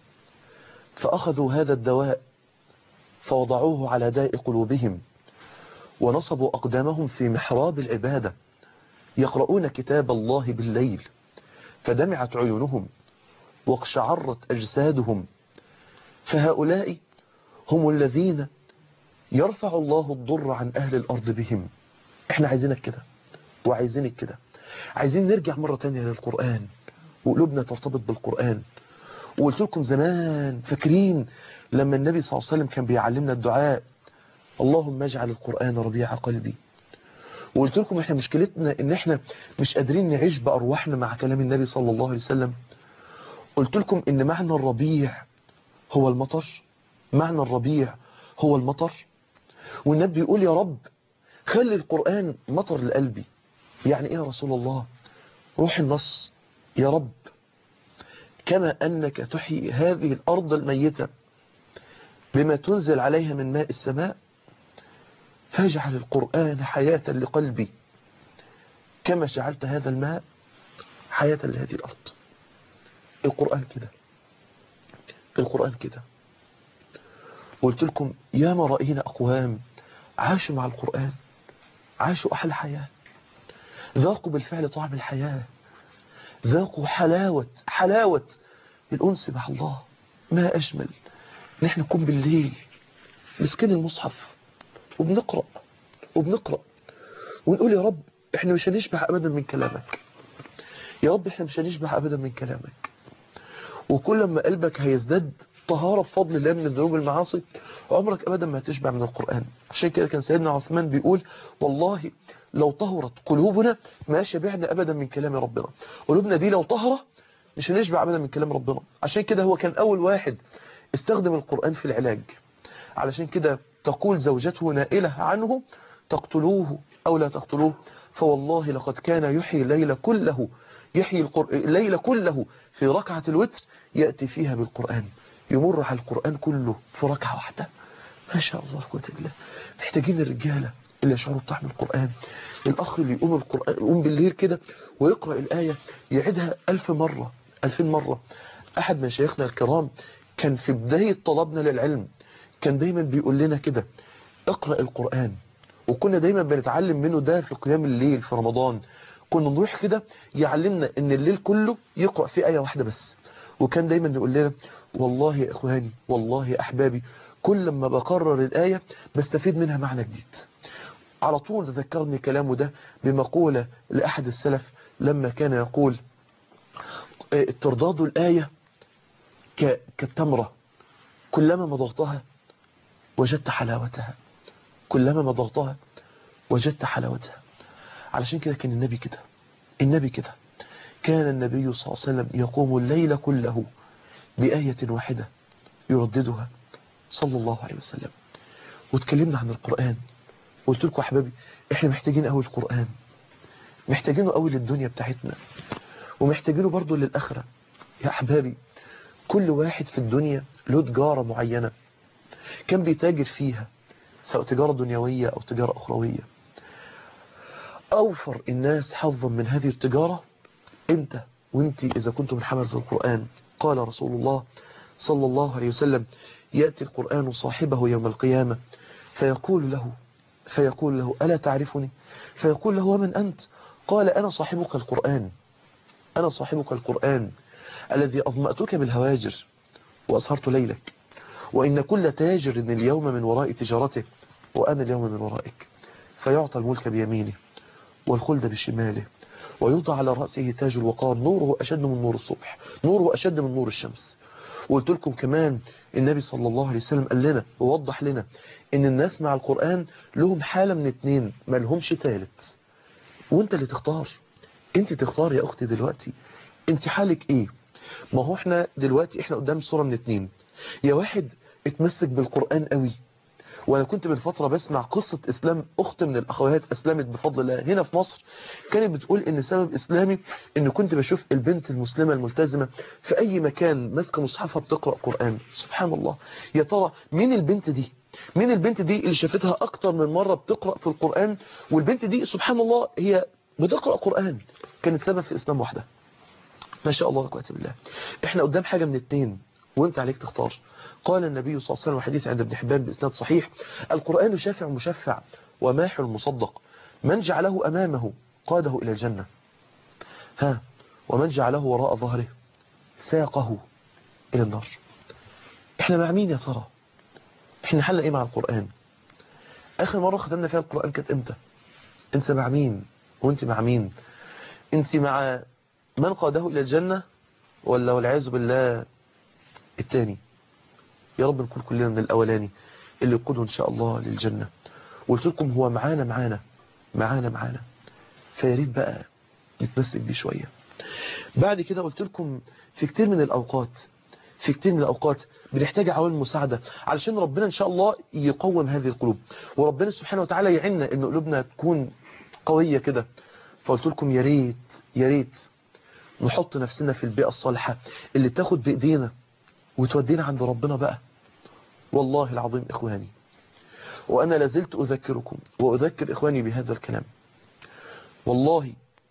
فأخذوا هذا الدواء فوضعوه على داء قلوبهم ونصبوا أقدامهم في محراب العبادة يقرؤون كتاب الله بالليل فدمعت عيونهم واقشعرت أجسادهم. فهؤلاء هم الذين يرفع الله الضر عن أهل الأرض بهم. احنا عايزينك كده وعايزينك كده، عايزين نرجع مرة تانية للقرآن وقلوبنا ترتبط بالقرآن. وقلت لكم زمان فاكرين لما النبي صلى الله عليه وسلم كان بيعلمنا الدعاء اللهم اجعل القرآن ربيع قلبي. وقلت لكم احنا مشكلتنا ان احنا مش قادرين نعيش بأرواحنا مع كلام النبي صلى الله عليه وسلم. قلت لكم ان معنى الربيع هو المطر، معنى الربيع هو المطر. والنبي يقول يا رب خلي القرآن مطر لقلبي. يعني ايه يا رسول الله؟ روح النص يا رب كما أنك تحيي هذه الأرض الميتة بما تنزل عليها من ماء السماء فاجعل القرآن حياة لقلبي كما جعلت هذا الماء حياة لهذه الأرض. القرآن كده، القرآن كده. قلت لكم ياما رأينا أقوام عاشوا مع القرآن، عاشوا أحلى حياة، ذاقوا بالفعل طعم الحياة، ذاقوا حلاوة الأنس مع الله. ما أجمل نحن نكون بالليل مسكين المصحف وبنقرأ ونقول يا رب احنا مش هنشبع أبدا من كلامك، يا رب احنا مش هنشبع أبدا من كلامك. وكل ما قلبك هيزداد طهارة بفضل الله من الذنوب والمعاصي، عمرك أبدا ما هتشبع من القرآن. عشان كده كان سيدنا عثمان بيقول والله لو طهرت قلوبنا ما شبعنا أبدا من كلام ربنا. قلوبنا دي لو طهرة مش هنشبع أبدا من كلام ربنا. عشان كده هو كان أول واحد استخدم القرآن في العلاج. علشان كده تقول زوجته نائلة عنه تقتلوه أو لا تقتلوه، فوالله لقد كان يحيي الليل كله، الليل كله في ركعة الوتر يأتي فيها بالقرآن، يمر على القرآن كله في ركعة واحدة. ما شاء الله قوة بالله. محتاجين الرجالة اللي يشعروا بطعم القرآن، الأخ اللي يقوم بالليل كده ويقرأ الآية يعيدها 1000 مرة 2000 مرة. أحد من شيخنا الكرام كان في بداية طلبنا للعلم كان دايما بيقول لنا كده اقرأ القرآن، وكنا دايما بنتعلم منه ده في قيام الليل في رمضان. كنا نروح كده يعلمنا ان الليل كله يقرأ في آية واحدة بس، وكان دايما يقول لنا والله يا إخواني والله يا أحبابي كل ما بقرر الآية بستفيد منها معنى جديد. على طول تذكرني كلامه ده بمقولة لأحد السلف لما كان يقول ترداد الآية كالتمرة كلما مضغتها وجدت حلاوتها، كلما مضغتها وجدت حلاوتها. علشان كده كان النبي كده كان النبي صلى الله عليه وسلم يقوم الليل كله بآية واحدة يرددها صلى الله عليه وسلم. واتكلمنا عن القرآن، قلت لكم أحبابي احنا محتاجين قوي القرآن، محتاجينه قوي للدنيا بتاعتنا ومحتاجينه برضو للآخرة. يا أحبابي كل واحد في الدنيا له تجارة معينة كان بيتاجر فيها، سواء تجارة دنيوية أو تجارة أخروية. أوفر الناس حظا من هذه التجارة أنت وأنت إذا كنتم من حملة القرآن. قال رسول الله صلى الله عليه وسلم يأتي القرآن صاحبه يوم القيامة فيقول له ألا تعرفني؟ فيقول له ومن أنت؟ قال أنا صاحبك القرآن، أنا صاحبك القرآن الذي أظمأتك بالهواجر وأسهرت ليلك، وإن كل تاجر اليوم من وراء تجارته وأنا اليوم من ورائك. فيعطى الملك بيمينه والخلد بشماله ويوضع على رأسه تاج الوقار نوره أشد من نور الصبح، نوره أشد من نور الشمس. وقلت لكم كمان النبي صلى الله عليه وسلم قال لنا ووضح لنا إن الناس مع القرآن لهم حالة من اتنين ما لهمش ثالث، وانت اللي تختار. انت تختار يا أختي دلوقتي انت حالك ايه. ما هو احنا دلوقتي احنا قدام صورة من اتنين، يا واحد اتمسك بالقرآن قوي. وانا كنت من فترة بسمع قصة اسلام اخت من الاخوات اسلمت بفضل الله هنا في مصر، كانت بتقول ان سبب اسلامي ان كنت بشوف البنت المسلمة الملتزمة في اي مكان ماسكه مصحفها بتقرأ قرآن. سبحان الله، يا ترى مين البنت دي؟ مين البنت دي اللي شافتها اكتر من مرة بتقرأ في القرآن؟ والبنت دي سبحان الله هي بتقرأ قرآن كانت سبب في اسلام واحدة. ما شاء الله قوة بالله. احنا قدام حاجة من اتنين وانت عليك تختار. قال النبي صلى الله عليه وسلم حديث عند ابن حبان بإسناد صحيح القرآن شافع مشفع وماحل مصدق، من جعله أمامه قاده إلى الجنة، ومن جعله وراء ظهره ساقه إلى النار. احنا مع مين يا ترى؟ احنا حلنا ايه مع القرآن؟ آخر مرة ختمنا فيها القرآن كانت امتى؟ انت مع مين وانت مع مين؟ انت مع من قاده إلى الجنة ولا والعياذ بالله الثاني؟ يا رب نكون كلنا من الأولاني اللي يقوده إن شاء الله للجنة. قلت لكم هو معانا فياريت بقى نتمسك بيه شوية. بعد كده قلت لكم في كتير من الأوقات بنحتاج عوامل مساعدة علشان ربنا إن شاء الله يقوم هذه القلوب، وربنا سبحانه وتعالى يعيننا إن قلوبنا تكون قوية كده. فقلت لكم يا ريت نحط نفسنا في البيئة الصالحة اللي تاخد بإيدينا وتودينا عند ربنا بقى. والله العظيم إخواني، وأنا لازلت أذكركم وأذكر إخواني بهذا الكلام، والله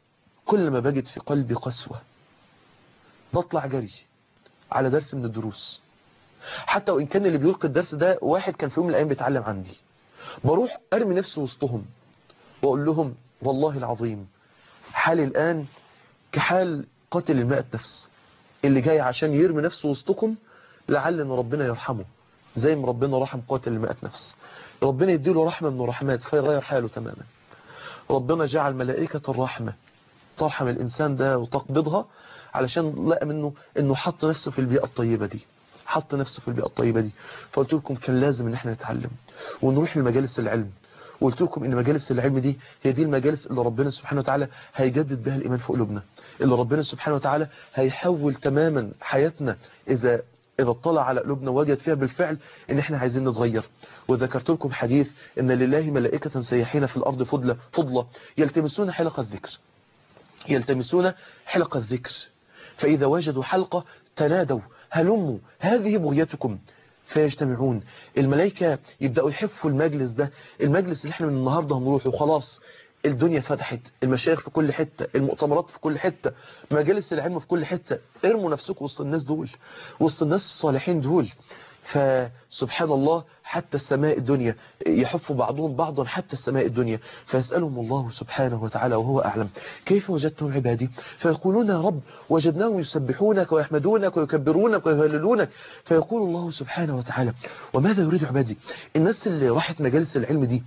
كل ما بجد في قلبي قسوة بطلع جري على درس من الدروس، حتى وإن كان اللي بيلقي الدرس ده واحد كان في يوم من الأيام بيتعلم عندي، بروح أرمي نفسي وسطهم وأقول لهم والله العظيم حالي الآن كحال قاتل 100 نفس اللي جاي عشان يرمي نفسه وسطكم، لعل ان ربنا يرحمه زي ما ربنا رحم قاتل 100 نفس، ربنا يديله رحمة من الرحمات فيغير حاله تماما. ربنا جعل ملائكة الرحمة ترحم الإنسان ده وتقبضها علشان لقى منه انه حط نفسه في البيئة الطيبة دي، حط نفسه في البيئة الطيبة دي. فقلت لكم كان لازم ان احنا نتعلم ونروح لمجالس العلم، وقلت لكم ان مجالس العلم دي هي دي المجالس اللي ربنا سبحانه وتعالى هيجدد بها الإيمان في قلوبنا، اللي ربنا سبحانه وتعالى هيحول تماما حياتنا إذا اطلع على قلوبنا وجد فيها بالفعل ان احنا عايزين نتغير. وذكرت لكم حديث ان لله ملائكة سيحين في الأرض فضلة يلتمسون حلقة الذكر، يلتمسون حلقة الذكر، فإذا وجدوا حلقة تنادوا هلموا هذه بغيتكم فيجتمعون. الملائكة يبدأوا يحفوا المجلس ده، المجلس اللي احنا من النهاردة هنروح وخلاص الدنيا فتحت، المشايخ في كل حتة، المؤتمرات في كل حتة، مجالس العلم في كل حتة، ارموا نفسكم وسط الناس دول، وسط الناس الصالحين دول. فسبحان الله حتى السماء الدنيا يحف بعضهم بعضا حتى السماء الدنيا، فيسألهم الله سبحانه وتعالى وهو أعلم كيف وجدتم عبادي، فيقولون يا رب وجدناهم يسبحونك ويحمدونك ويكبرونك ويهللونك، فيقول الله سبحانه وتعالى وماذا يريد عبادي؟ الناس اللي راحت مجالس العلم دي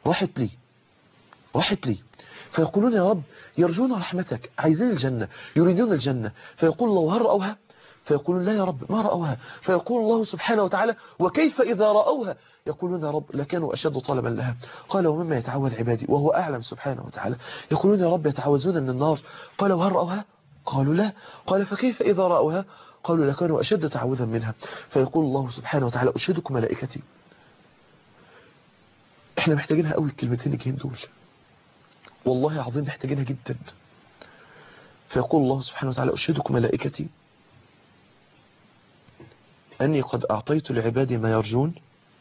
راحت لي فيقولون يا رب يرجون رحمتك، عايزين الجنة، يريدون الجنة، فيقول الله هل رأوها؟ فيقولون لا يا رب ما رأوها، فيقول الله سبحانه وتعالى وكيف إذا رأوها؟ يقولون يا رب لكانوا أشد طلبا لها. قال ومما يتعوذ عبادي وهو أعلم سبحانه وتعالى، يقولون يا رب يتعوذون من النار، قال وهل رأوها؟ قالوا لا، قال فكيف إذا رأوها؟ قالوا لكانوا أشد تعوذا منها. فيقول الله سبحانه وتعالى أشهدكم ملائكتي. احنا محتاجينها قوي الكلمتين الجايين دول، والله العظيم محتاجينها جدا. فيقول الله سبحانه وتعالى أشهدكم ملائكتي أني قد أعطيت لعبادي ما يرجون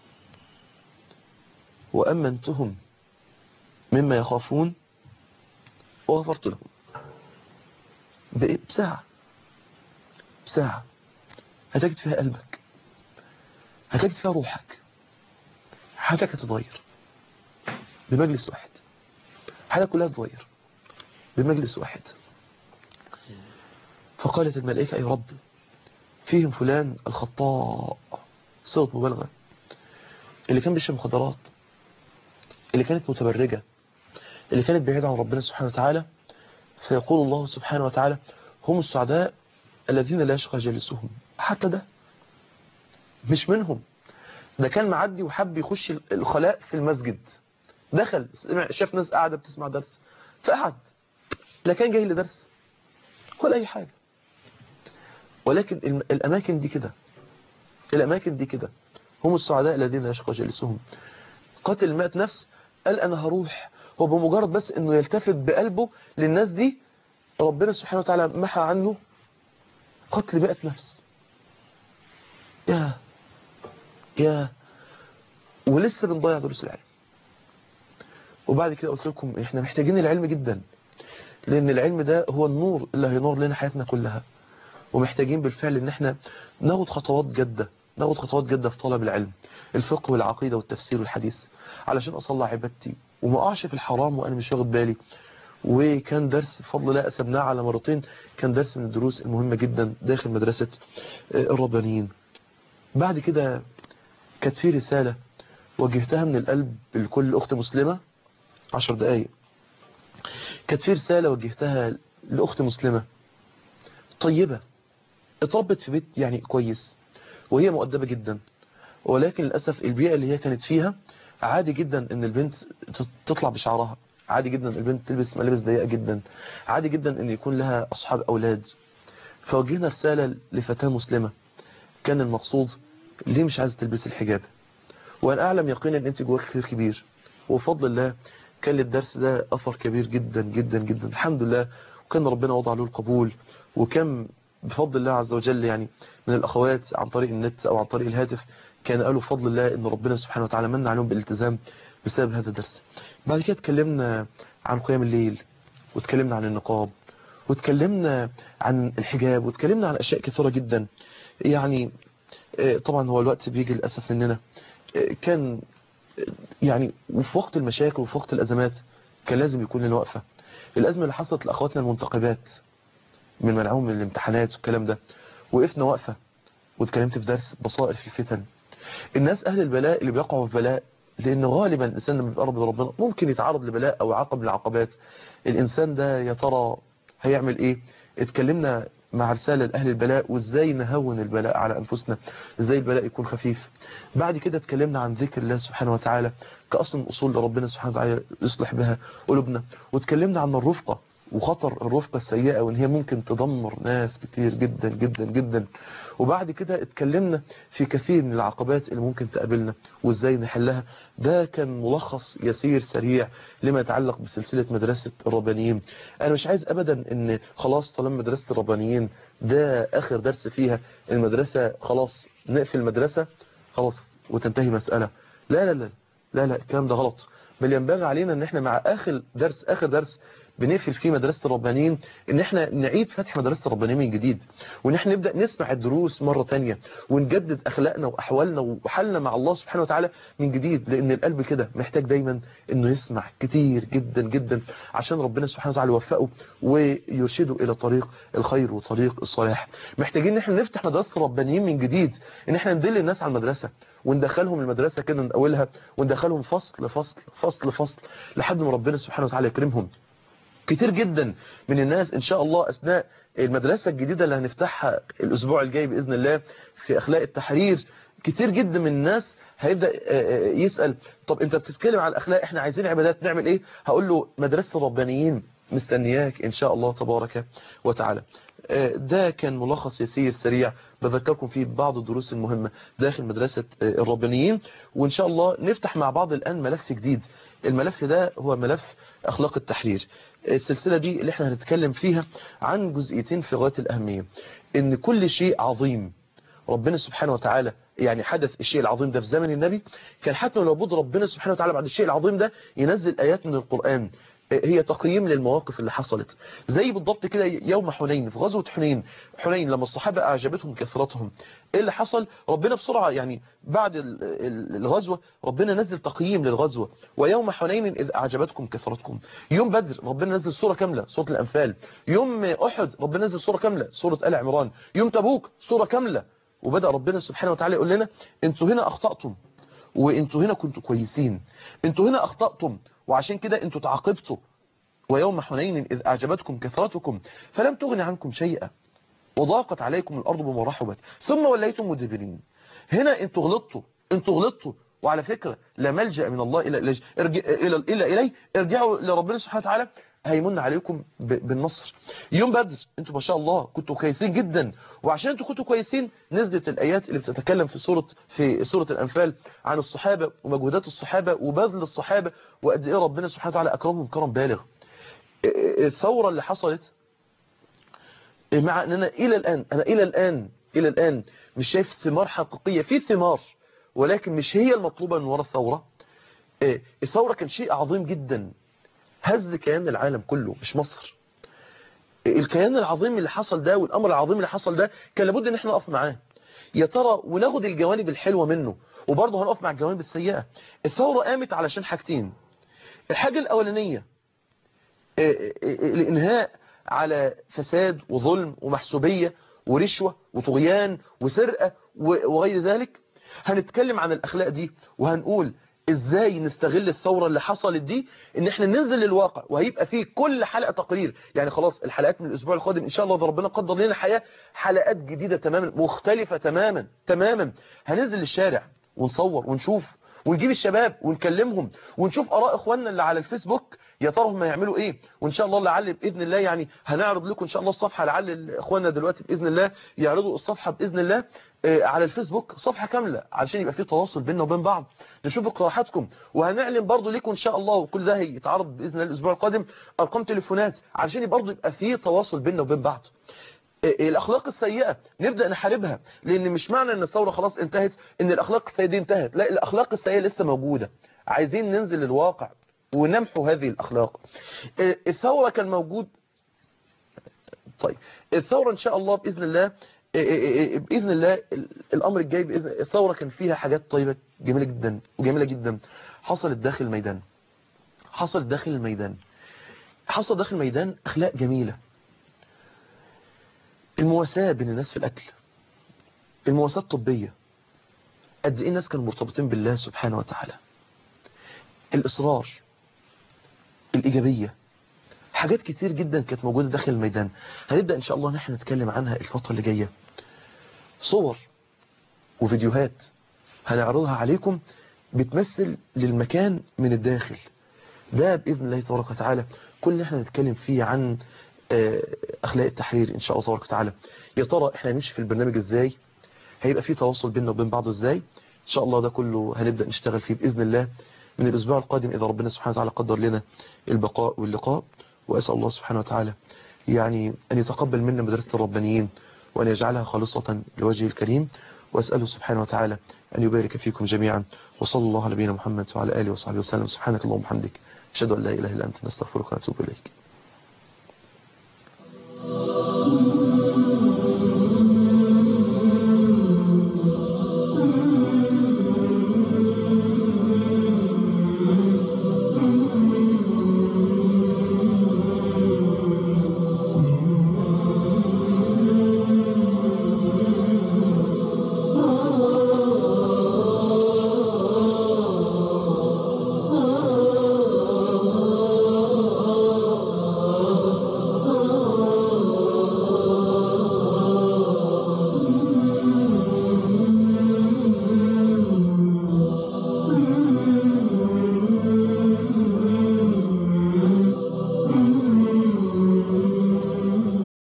وأمنتهم مما يخافون وغفرت لهم. بساعة هتجد فيها قلبك، هتجد فيها روحك، حياتك هتتغير بمجلس واحد، حياتك كلها تتغير بمجلس واحد. فقالت الملائكة يا رب فيهم فلان الخطاء، صوت مبالغة، اللي كان بيشرب مخدرات، اللي كانت متبرجة، اللي كانت بعيدة عن ربنا سبحانه وتعالى. فيقول الله سبحانه وتعالى هم السعداء الذين لا يشقى جالسهم. حتى ده مش منهم، ده كان معدي وحب يخش الخلاء في المسجد، دخل شاف ناس قاعدة بتسمع درس فقعد، لا كان جاي لدرس ولا أي حاجة. ولكن الأماكن دي كده هم السعداء الذين لا يشقى جالسهم. قاتل 100 نفس قال أنا هروح، هو بمجرد بس أنه يلتفت بقلبه للناس دي ربنا سبحانه وتعالى محى عنه قتل 100 نفس. يا ولسه بنضيع دروس العلم. وبعد كده قلت لكم احنا محتاجين العلم جدا، لأن العلم ده هو النور اللي هينور لنا حياتنا كلها، ومحتاجين بالفعل ان احنا ناخد خطوات جادة في طلب العلم، الفقه والعقيدة والتفسير والحديث، علشان أصلح عبادتي وما أقعش في الحرام وأنا مش واخد بالي. وكان درس بفضل الله أسبناه على مرتين، كان درس من الدروس المهمة جدا داخل مدرسة الربانيين. بعد كده كانت في رسالة وجهتها من القلب لكل أخت مسلمة، 10 دقايق. كانت في رسالة وجهتها لأخت مسلمة طيبة اتربت في بيت يعني كويس وهي مؤدبة جدا، ولكن للأسف البيئة اللي هي كانت فيها عادي جدا ان البنت تطلع بشعرها، عادي جدا البنت تلبس ملابس ضيقة جدا، عادي جدا ان يكون لها أصحاب أولاد. فوجهنا رسالة لفتاة مسلمة كان المقصود ليه مش عايزة تلبس الحجاب، وأنا أعلم يقينا ان انت جواك خير كبير، وفضل الله كان للدرس ده أثر كبير جدا جدا جدا الحمد لله، وكان ربنا وضع له القبول. وكم بفضل الله عز وجل يعني من الأخوات عن طريق النت أو عن طريق الهاتف كان قالوا بفضل الله إن ربنا سبحانه وتعالى من عليهم بالالتزام بسبب هذا الدرس. بعد كده اتكلمنا عن قيام الليل، واتكلمنا عن النقاب، واتكلمنا عن الحجاب، واتكلمنا عن اشياء كثيرة جدا. يعني طبعا هو الوقت بيجي للأسف مننا، كان يعني وفي وقت المشاكل وفي وقت الأزمات كان لازم يكون لنا وقفة. الأزمة اللي حصلت لأخواتنا المنتقبات من منعهم من الامتحانات والكلام ده، وقفنا وقفة واتكلمت في درس بصائر في الفتن. الناس أهل البلاء اللي بيقعوا في بلاء، لأن غالبا الإنسان لما بيقرب لربنا ممكن يتعرض لبلاء أو عقب من العقبات. الإنسان ده يا ترى هيعمل إيه؟ اتكلمنا مع رسالة لأهل البلاء وإزاي نهون البلاء على أنفسنا، إزاي البلاء يكون خفيف. بعد كده اتكلمنا عن ذكر الله سبحانه وتعالى كأصل من أصول لربنا سبحانه وتعالى يصلح بها قلوبنا. واتكلمنا عن الرفقة وخطر الرفقة السيئة، وان هي ممكن تدمر ناس كتير جدا جدا جدا. وبعد كده اتكلمنا في كثير من العقبات اللي ممكن تقابلنا وازاي نحلها. ده كان ملخص يسير سريع لما يتعلق بسلسلة مدرسة الربانيين. انا مش عايز ابدا ان خلاص طالما مدرسة الربانيين ده اخر درس فيها، المدرسة خلاص نقفل المدرسة خلاص وتنتهي مسألة. لا لا لا لا لا، الكلام ده غلط. بل ينبغي علينا ان احنا مع اخر درس بنقفل فيه مدرسة الربانيين ان احنا نعيد فتح مدرسة الربانيين من جديد، وان احنا نبدأ نسمع الدروس مرة تانية، ونجدد اخلاقنا واحوالنا وحالنا مع الله سبحانه وتعالى من جديد. لان القلب كده محتاج دايما انه يسمع كتير جدا جدا عشان ربنا سبحانه وتعالى يوفقه ويرشده الى طريق الخير وطريق الصلاح. محتاجين ان احنا نفتح مدرسة الربانيين من جديد، ان احنا ندل الناس على المدرسة وندخلهم المدرسة كده من اولها، وندخلهم فصل فصل فصل فصل لحد ما ربنا سبحانه وتعالى يكرمهم. كتير جدا من الناس ان شاء الله اثناء المدرسة الجديدة اللي هنفتحها الاسبوع الجاي باذن الله في اخلاق التحرير، كتير جدا من الناس هيبدأ يسأل طب انت بتتكلم عن الاخلاق، احنا عايزين عبادات نعمل ايه؟ هقول له مدرسة الربانيين مستنياك ان شاء الله تبارك وتعالى. ده كان ملخص يسير سريع بذكركم فيه بعض الدروس المهمة داخل مدرسة الربانيين. وإن شاء الله نفتح مع بعض الآن ملف جديد. الملف ده هو ملف أخلاق التحرير. السلسلة دي اللي احنا هنتكلم فيها عن جزئيتين في غاية الأهمية. إن كل شيء عظيم ربنا سبحانه وتعالى يعني حدث الشيء العظيم ده في زمن النبي، كان حتى لو بود ربنا سبحانه وتعالى بعد الشيء العظيم ده ينزل آيات من القرآن هي تقييم للمواقف اللي حصلت. زي بالضبط كده يوم حنين، في غزوة حنين لما الصحابة أعجبتهم كثرتهم، ايه اللي حصل؟ ربنا بسرعة يعني بعد الغزوة ربنا نزل تقييم للغزوة. ويوم حنين إذ أعجبتكم كثرتكم. يوم بدر ربنا نزل سورة كاملة سورة الأنفال. يوم أحد ربنا نزل سورة كاملة سورة آل عمران. يوم تبوك سورة كاملة. وبدأ ربنا سبحانه وتعالى يقول لنا انتوا هنا أخطأتم وانتوا هنا كنتوا كويسين، انتوا هنا أخطأتم وعشان كده انتوا تعاقبتوا. ويوم حنين إذ أعجبتكم كثرتكم فلم تغن عنكم شيئا وضاقت عليكم الأرض بما رحبت ثم وليتم مدبرين. هنا انتوا غلطتوا. وعلى فكرة لا ملجأ من الله إلا إليه. ارجعوا لربنا سبحانه وتعالى هيمن عليكم بالنصر. يوم بدر انتوا ما شاء الله كنتوا كويسين جدا، وعشان انتوا كنتوا كويسين نزلت الآيات اللي بتتكلم في سورة الأنفال عن الصحابة ومجهودات الصحابة وبذل الصحابة وقد ايه ربنا سبحانه وتعالى أكرمهم كرم بالغ. الثورة اللي حصلت مع أننا إلى الآن مش شايف ثمار حقيقية، في ثمار ولكن مش هي المطلوبة من وراء الثورة. الثورة كان شيء عظيم جدا، هز كيان العالم كله مش مصر. الكيان العظيم اللي حصل ده والأمر العظيم اللي حصل ده كان لابد ان احنا نقف معاه يا ترى وناخد الجوانب الحلوة منه، وبرضه هنقف مع الجوانب السيئة. الثورة قامت علشان حاجتين. الحاجة الأولانية الإنهاء على فساد وظلم ومحسوبية ورشوة وطغيان وسرقة وغير ذلك. هنتكلم عن الأخلاق دي وهنقول ازاي نستغل الثورة اللي حصلت دي ان احنا ننزل للواقع. وهيبقى فيه كل حلقة تقرير، يعني خلاص الحلقات من الاسبوع القادم ان شاء الله ربنا قدر لنا حياة حلقات جديدة تماما مختلفة تماما. هننزل للشارع ونصور ونشوف ونجيب الشباب ونكلمهم ونشوف آراء إخواننا اللي على الفيسبوك يا ترى هم يعملوا إيه. وإن شاء الله لعل بإذن الله يعني هنعرض لكم إن شاء الله الصفحة، لعل إخواننا دلوقتي بإذن الله يعرضوا الصفحة بإذن الله على الفيسبوك صفحة كاملة علشان يبقى فيه تواصل بيننا وبين بعض، نشوف اقتراحاتكم. وهنعلن برضو لكم إن شاء الله، وكل ده هيتعرض بإذن الله الأسبوع القادم، أرقام تليفونات علشان برضو يبقى فيه تواصل بيننا وبين بعض. الأخلاق السيئة نبدأ نحاربها، لأن مش معنى أن الثورة خلاص انتهت أن الأخلاق السيئة دي انتهت، لا، الأخلاق السيئة لسه موجودة. عايزين ننزل للواقع ونمحو هذه الأخلاق. الثورة كان موجود طيب الثورة ان شاء الله بإذن الله بإذن الله الأمر الجاي بإذن الثورة كان فيها حاجات طيبة جميلة جدا وجميلة جدا حصلت داخل الميدان. حصل داخل الميدان أخلاق جميلة، المواساة بين الناس في الأكل، المواساة الطبية، قد ايه الناس كانوا مرتبطين بالله سبحانه وتعالى، الإصرار، الإيجابية، حاجات كتير جدا كانت موجودة داخل الميدان. هنبدأ إن شاء الله نحن نتكلم عنها الفترة اللي جاية، صور وفيديوهات هنعرضها عليكم بتمثل للمكان من الداخل. ده بإذن الله تبارك وتعالى كل اللي احنا نتكلم فيه عن أخلاق التحرير إن شاء الله تبارك وتعالى. يا ترى احنا هنمشي في البرنامج ازاي، هيبقى فيه تواصل بيننا وبين بعض ازاي، إن شاء الله ده كله هنبدأ نشتغل فيه بإذن الله من الأسبوع القادم إذا ربنا سبحانه وتعالى قدر لنا البقاء واللقاء. وأسأل الله سبحانه وتعالى يعني أن يتقبل منا مدرسة الربانيين وأن يجعلها خالصة لوجهه الكريم، وأسأله سبحانه وتعالى أن يبارك فيكم جميعا. وصلى الله على نبينا محمد وعلى آله وصحبه وسلم. سبحانك اللهم وبحمدك، أشهد أن لا إله إلا أنت، نستغفرك ونتوب إليك.